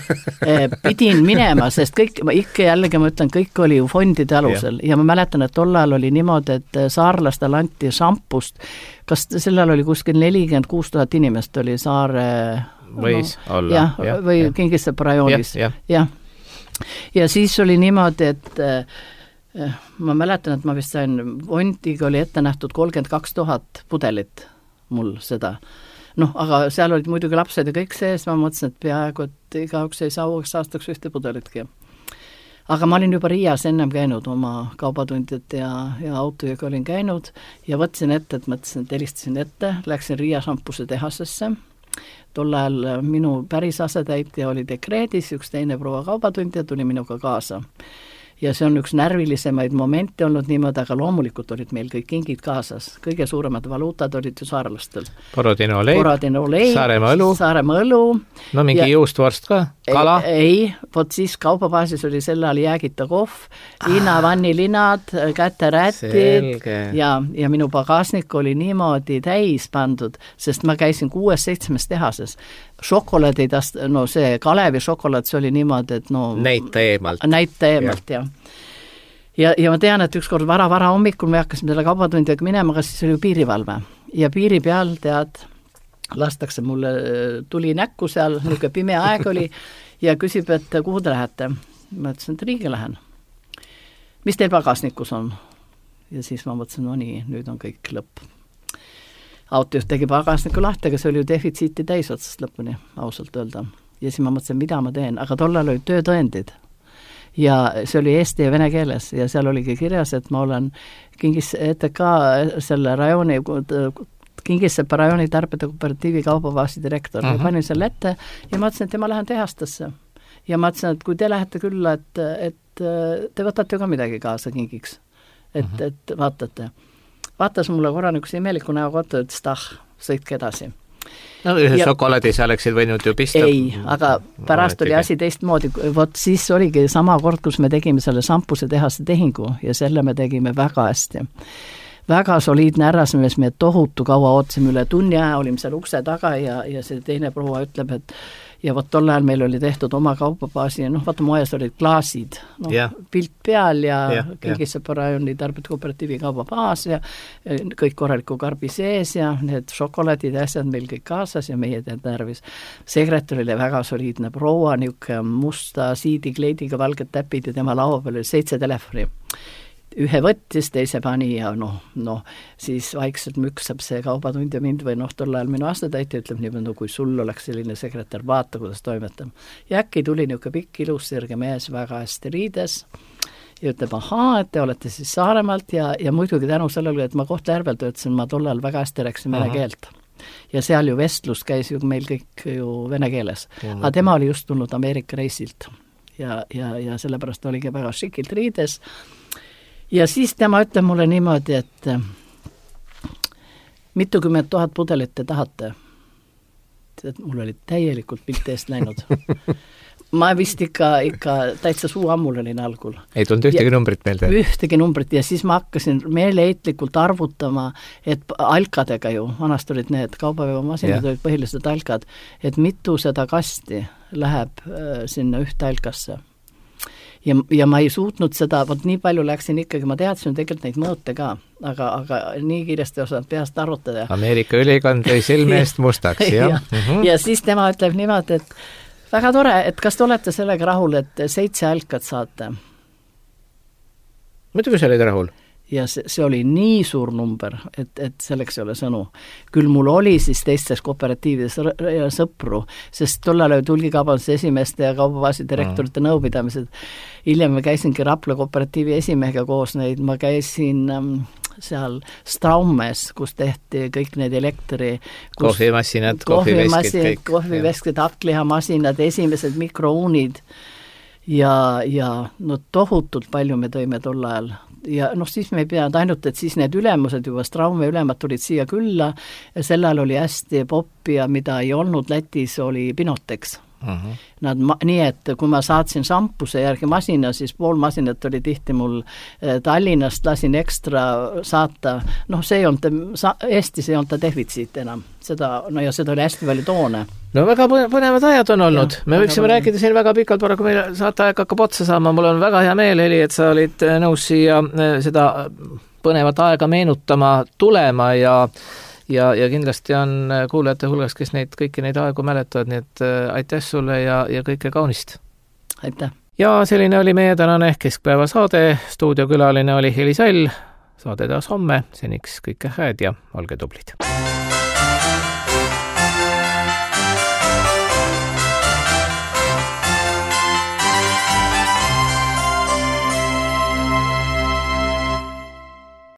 pidin minema, sest kõik, ma ikka jällegi ma ütlen, kõik oli ju fondide alusel ja, ja ma mäletan, et tollal oli niimoodi, et saarlastel anti šampust, kas sellel oli kuskil nelikümmend kuus tuhat inimest oli saare võis no, olla jah, ja, või Kingisepa rajoonis ja, ja. Ja. ja siis oli niimoodi, et äh, ma mäletan, et ma vist sain, fondiga oli ette nähtud kolmkümmend kaks tuhat pudelit mul seda. Noh, aga seal olid muidugi lapsed ja kõik sees, ma mõtlesin, et peaaegu, et igaüks ei saa uueks aastaks ühte pudelitki. Aga ma olin juba Riias ennem käinud oma kaubatundjad ja, ja autojuga olin käinud ja võtsin ette, et mõtlesin, et helistasin ette, läksin Riia šampuse tehasesse. Tol ajal minu päris asetäitja oli dekreedis, üks teine proua kaubatundja tuli minuga kaasa. Ja see on üks närvilisemaid momente olnud niimoodi, aga loomulikult olid meil kõik kingid kaasas. Kõige suuremad valuutad olid ju saarlastel. Borodino leib, leib Saaremaa õlu. Saaremaa õlu. No mingi ja, juustvorst ka, kala. Ei, ei, vot siis kaubabaasis oli selle all jäägita kohv, lina, ah, vannilinad, käterätid ja, ja minu pagasnik oli niimoodi täis pandud, sest ma käisin kuues-seitsmes tehases. Šokolaadid, no see Kalevi šokolaad, see oli niimoodi, et no... Näita eemalt. Näita eemalt, jah. Ja, ja ma tean, et ükskord vara-vara hommikul me hakkasime selle kaubatundjaga minema, aga siis oli ju piirivalve. Ja piiri peal, tead, lastakse mulle tuli näkku seal, niisugune pime aeg oli, ja küsib, et kuhu te lähete? Ma ütlesin, et Riiga lähen. Mis teil pagasnikus on? Ja siis ma mõtlesin, no nii, nüüd on kõik lõpp. Autojuht tegi pagasniku lahti, aga see oli ju defitsiiti täis otsast lõpuni, ausalt öelda. Ja siis ma mõtlesin, mida ma teen, aga tollal oli töötõendid. Ja see oli eesti ja vene keeles ja seal oligi kirjas, et ma olen Kingis E T K selle rajooni, Kingisepa rajooni tarbijate kooperatiivi kaubabaasi direktor. Uh-huh. Ja panin selle ette ja ma mõtlesin, et ma lähen tehastesse. Ja ma mõtlesin, et kui te lähete külla, et, et te võtate ju ka midagi kaasa Kingiks. Et, uh-huh. et vaatate. Vaatas mulle korra üks imeliku näo kohta, ütles, ah, sõitke edasi. No ühe ja, šokolaadi sa oleksid võinud ju pista. Ei, aga pärast oli asi teistmoodi. Vot siis oligi sama kord, kus me tegime selle šampuse tehase tehingu ja selle me tegime väga hästi. Väga soliidne ärrasmees, me tohutu kaua ootasime üle tunni aja, olime seal ukse taga ja, ja see teine proua ütleb, et ja vot tol ajal meil oli tehtud oma kaubabaasi ja noh, vaata moes olid klaasid, noh, yeah. pilt peal ja yeah, Kingisepa rajoni tarbijate kooperatiivi kaubabaas ja kõik korraliku karbi sees ja need šokolaadid ja asjad meil kõik kaasas ja meie tead närvis. Sekretär oli väga soliidne proua, niisugune musta siidikleidiga valged täpid ja tema laua peal oli seitse telefoni. Ühe võttis, teise pani ja noh, noh, siis vaikselt müksab see kaubatundja mind või noh, tol ajal minu aastatäitja ütleb nii, no kui sul oleks selline sekretär, vaata, kuidas toimetab. Ja äkki tuli niisugune pikk ilus sirge mees väga hästi riides ja ütleb, ahaa, et te olete siis Saaremaalt ja, ja muidugi tänu sellele, et ma Kohtla-Järvel töötasin, ma tol ajal väga hästi rääkisin vene keelt. Ja seal ju vestlus käis ju meil kõik ju vene keeles. Aga tema oli just tulnud Ameerika reisilt ja, ja, ja sellepärast oligi väga šikilt riides. Ja siis tema ütleb mulle niimoodi, et mitukümmend tuhat pudelit te tahate. Mul oli täielikult pilt eest läinud. Ma vist ikka, ikka täitsa suu ammul olin algul. Ei tulnud ühtegi ja, numbrit meelde? Ühtegi numbrit ja siis ma hakkasin meeleheitlikult arvutama, et alkadega ju, vanast olid need kaubaveomasinad, olid põhilised alkad, et mitu seda kasti läheb äh, sinna ühte alkasse. Ja, ja ma ei suutnud seda, vot nii palju läksin ikkagi, ma teadsin tegelikult neid mõõte ka, aga, aga nii kiiresti osanud peast arvutada. Ameerika ülikond või silme eest mustaks, jah? Ja, mm-hmm. ja siis tema ütleb niimoodi, et väga tore, et kas te olete sellega rahul, et seitse alkat saate? Muidugi sa olid rahul? ja see, see oli nii suur number, et, et selleks ei ole sõnu. Küll mul oli siis teistes kooperatiivides sõpru, sest tollal oli tulgikaubanduse esimeeste ja kaubabaasi direktorite mm. nõupidamised. Hiljem ma käisingi Rapla kooperatiivi esimehega koos neid, ma käisin ähm, seal Straumes, kus tehti kõik need elektri kohvimassinad, kohviveskid, kohviveskid, hakklihamasinad, esimesed mikrouunid ja, ja no tohutult palju me tõime tol ajal. Ja noh, siis me ei pidanud ainult, et siis need ülemused juba, Straume ülemad tulid siia külla ja sel ajal oli hästi popp ja mida ei olnud Lätis, oli Pinotex. Uh-huh. Nad, ma, nii et kui ma saatsin šampuse järgi masina, siis pool masinat oli tihti mul eh, Tallinnast, lasin ekstra saata, noh see ei olnud, sa, Eestis ei olnud ta defitsiit enam, seda, no ja seda oli hästi palju toone. No väga põnevad ajad on olnud, ja, me võiksime põnev. rääkida siin väga pikalt, paraku meil saate aeg hakkab otsa saama, mul on väga hea meel, Heli, et sa olid nõus siia seda põnevat aega meenutama tulema ja Ja, ja kindlasti on kuulajate hulgas, kes neid, kõiki neid aegu mäletavad, nii et aitäh sulle ja, ja kõike kaunist. Aitäh. Ja selline oli meie tänane Keskpäeva saade, stuudiokülaline oli Heli Sall, saade taas homme, seniks kõike hääd ja olge tublid.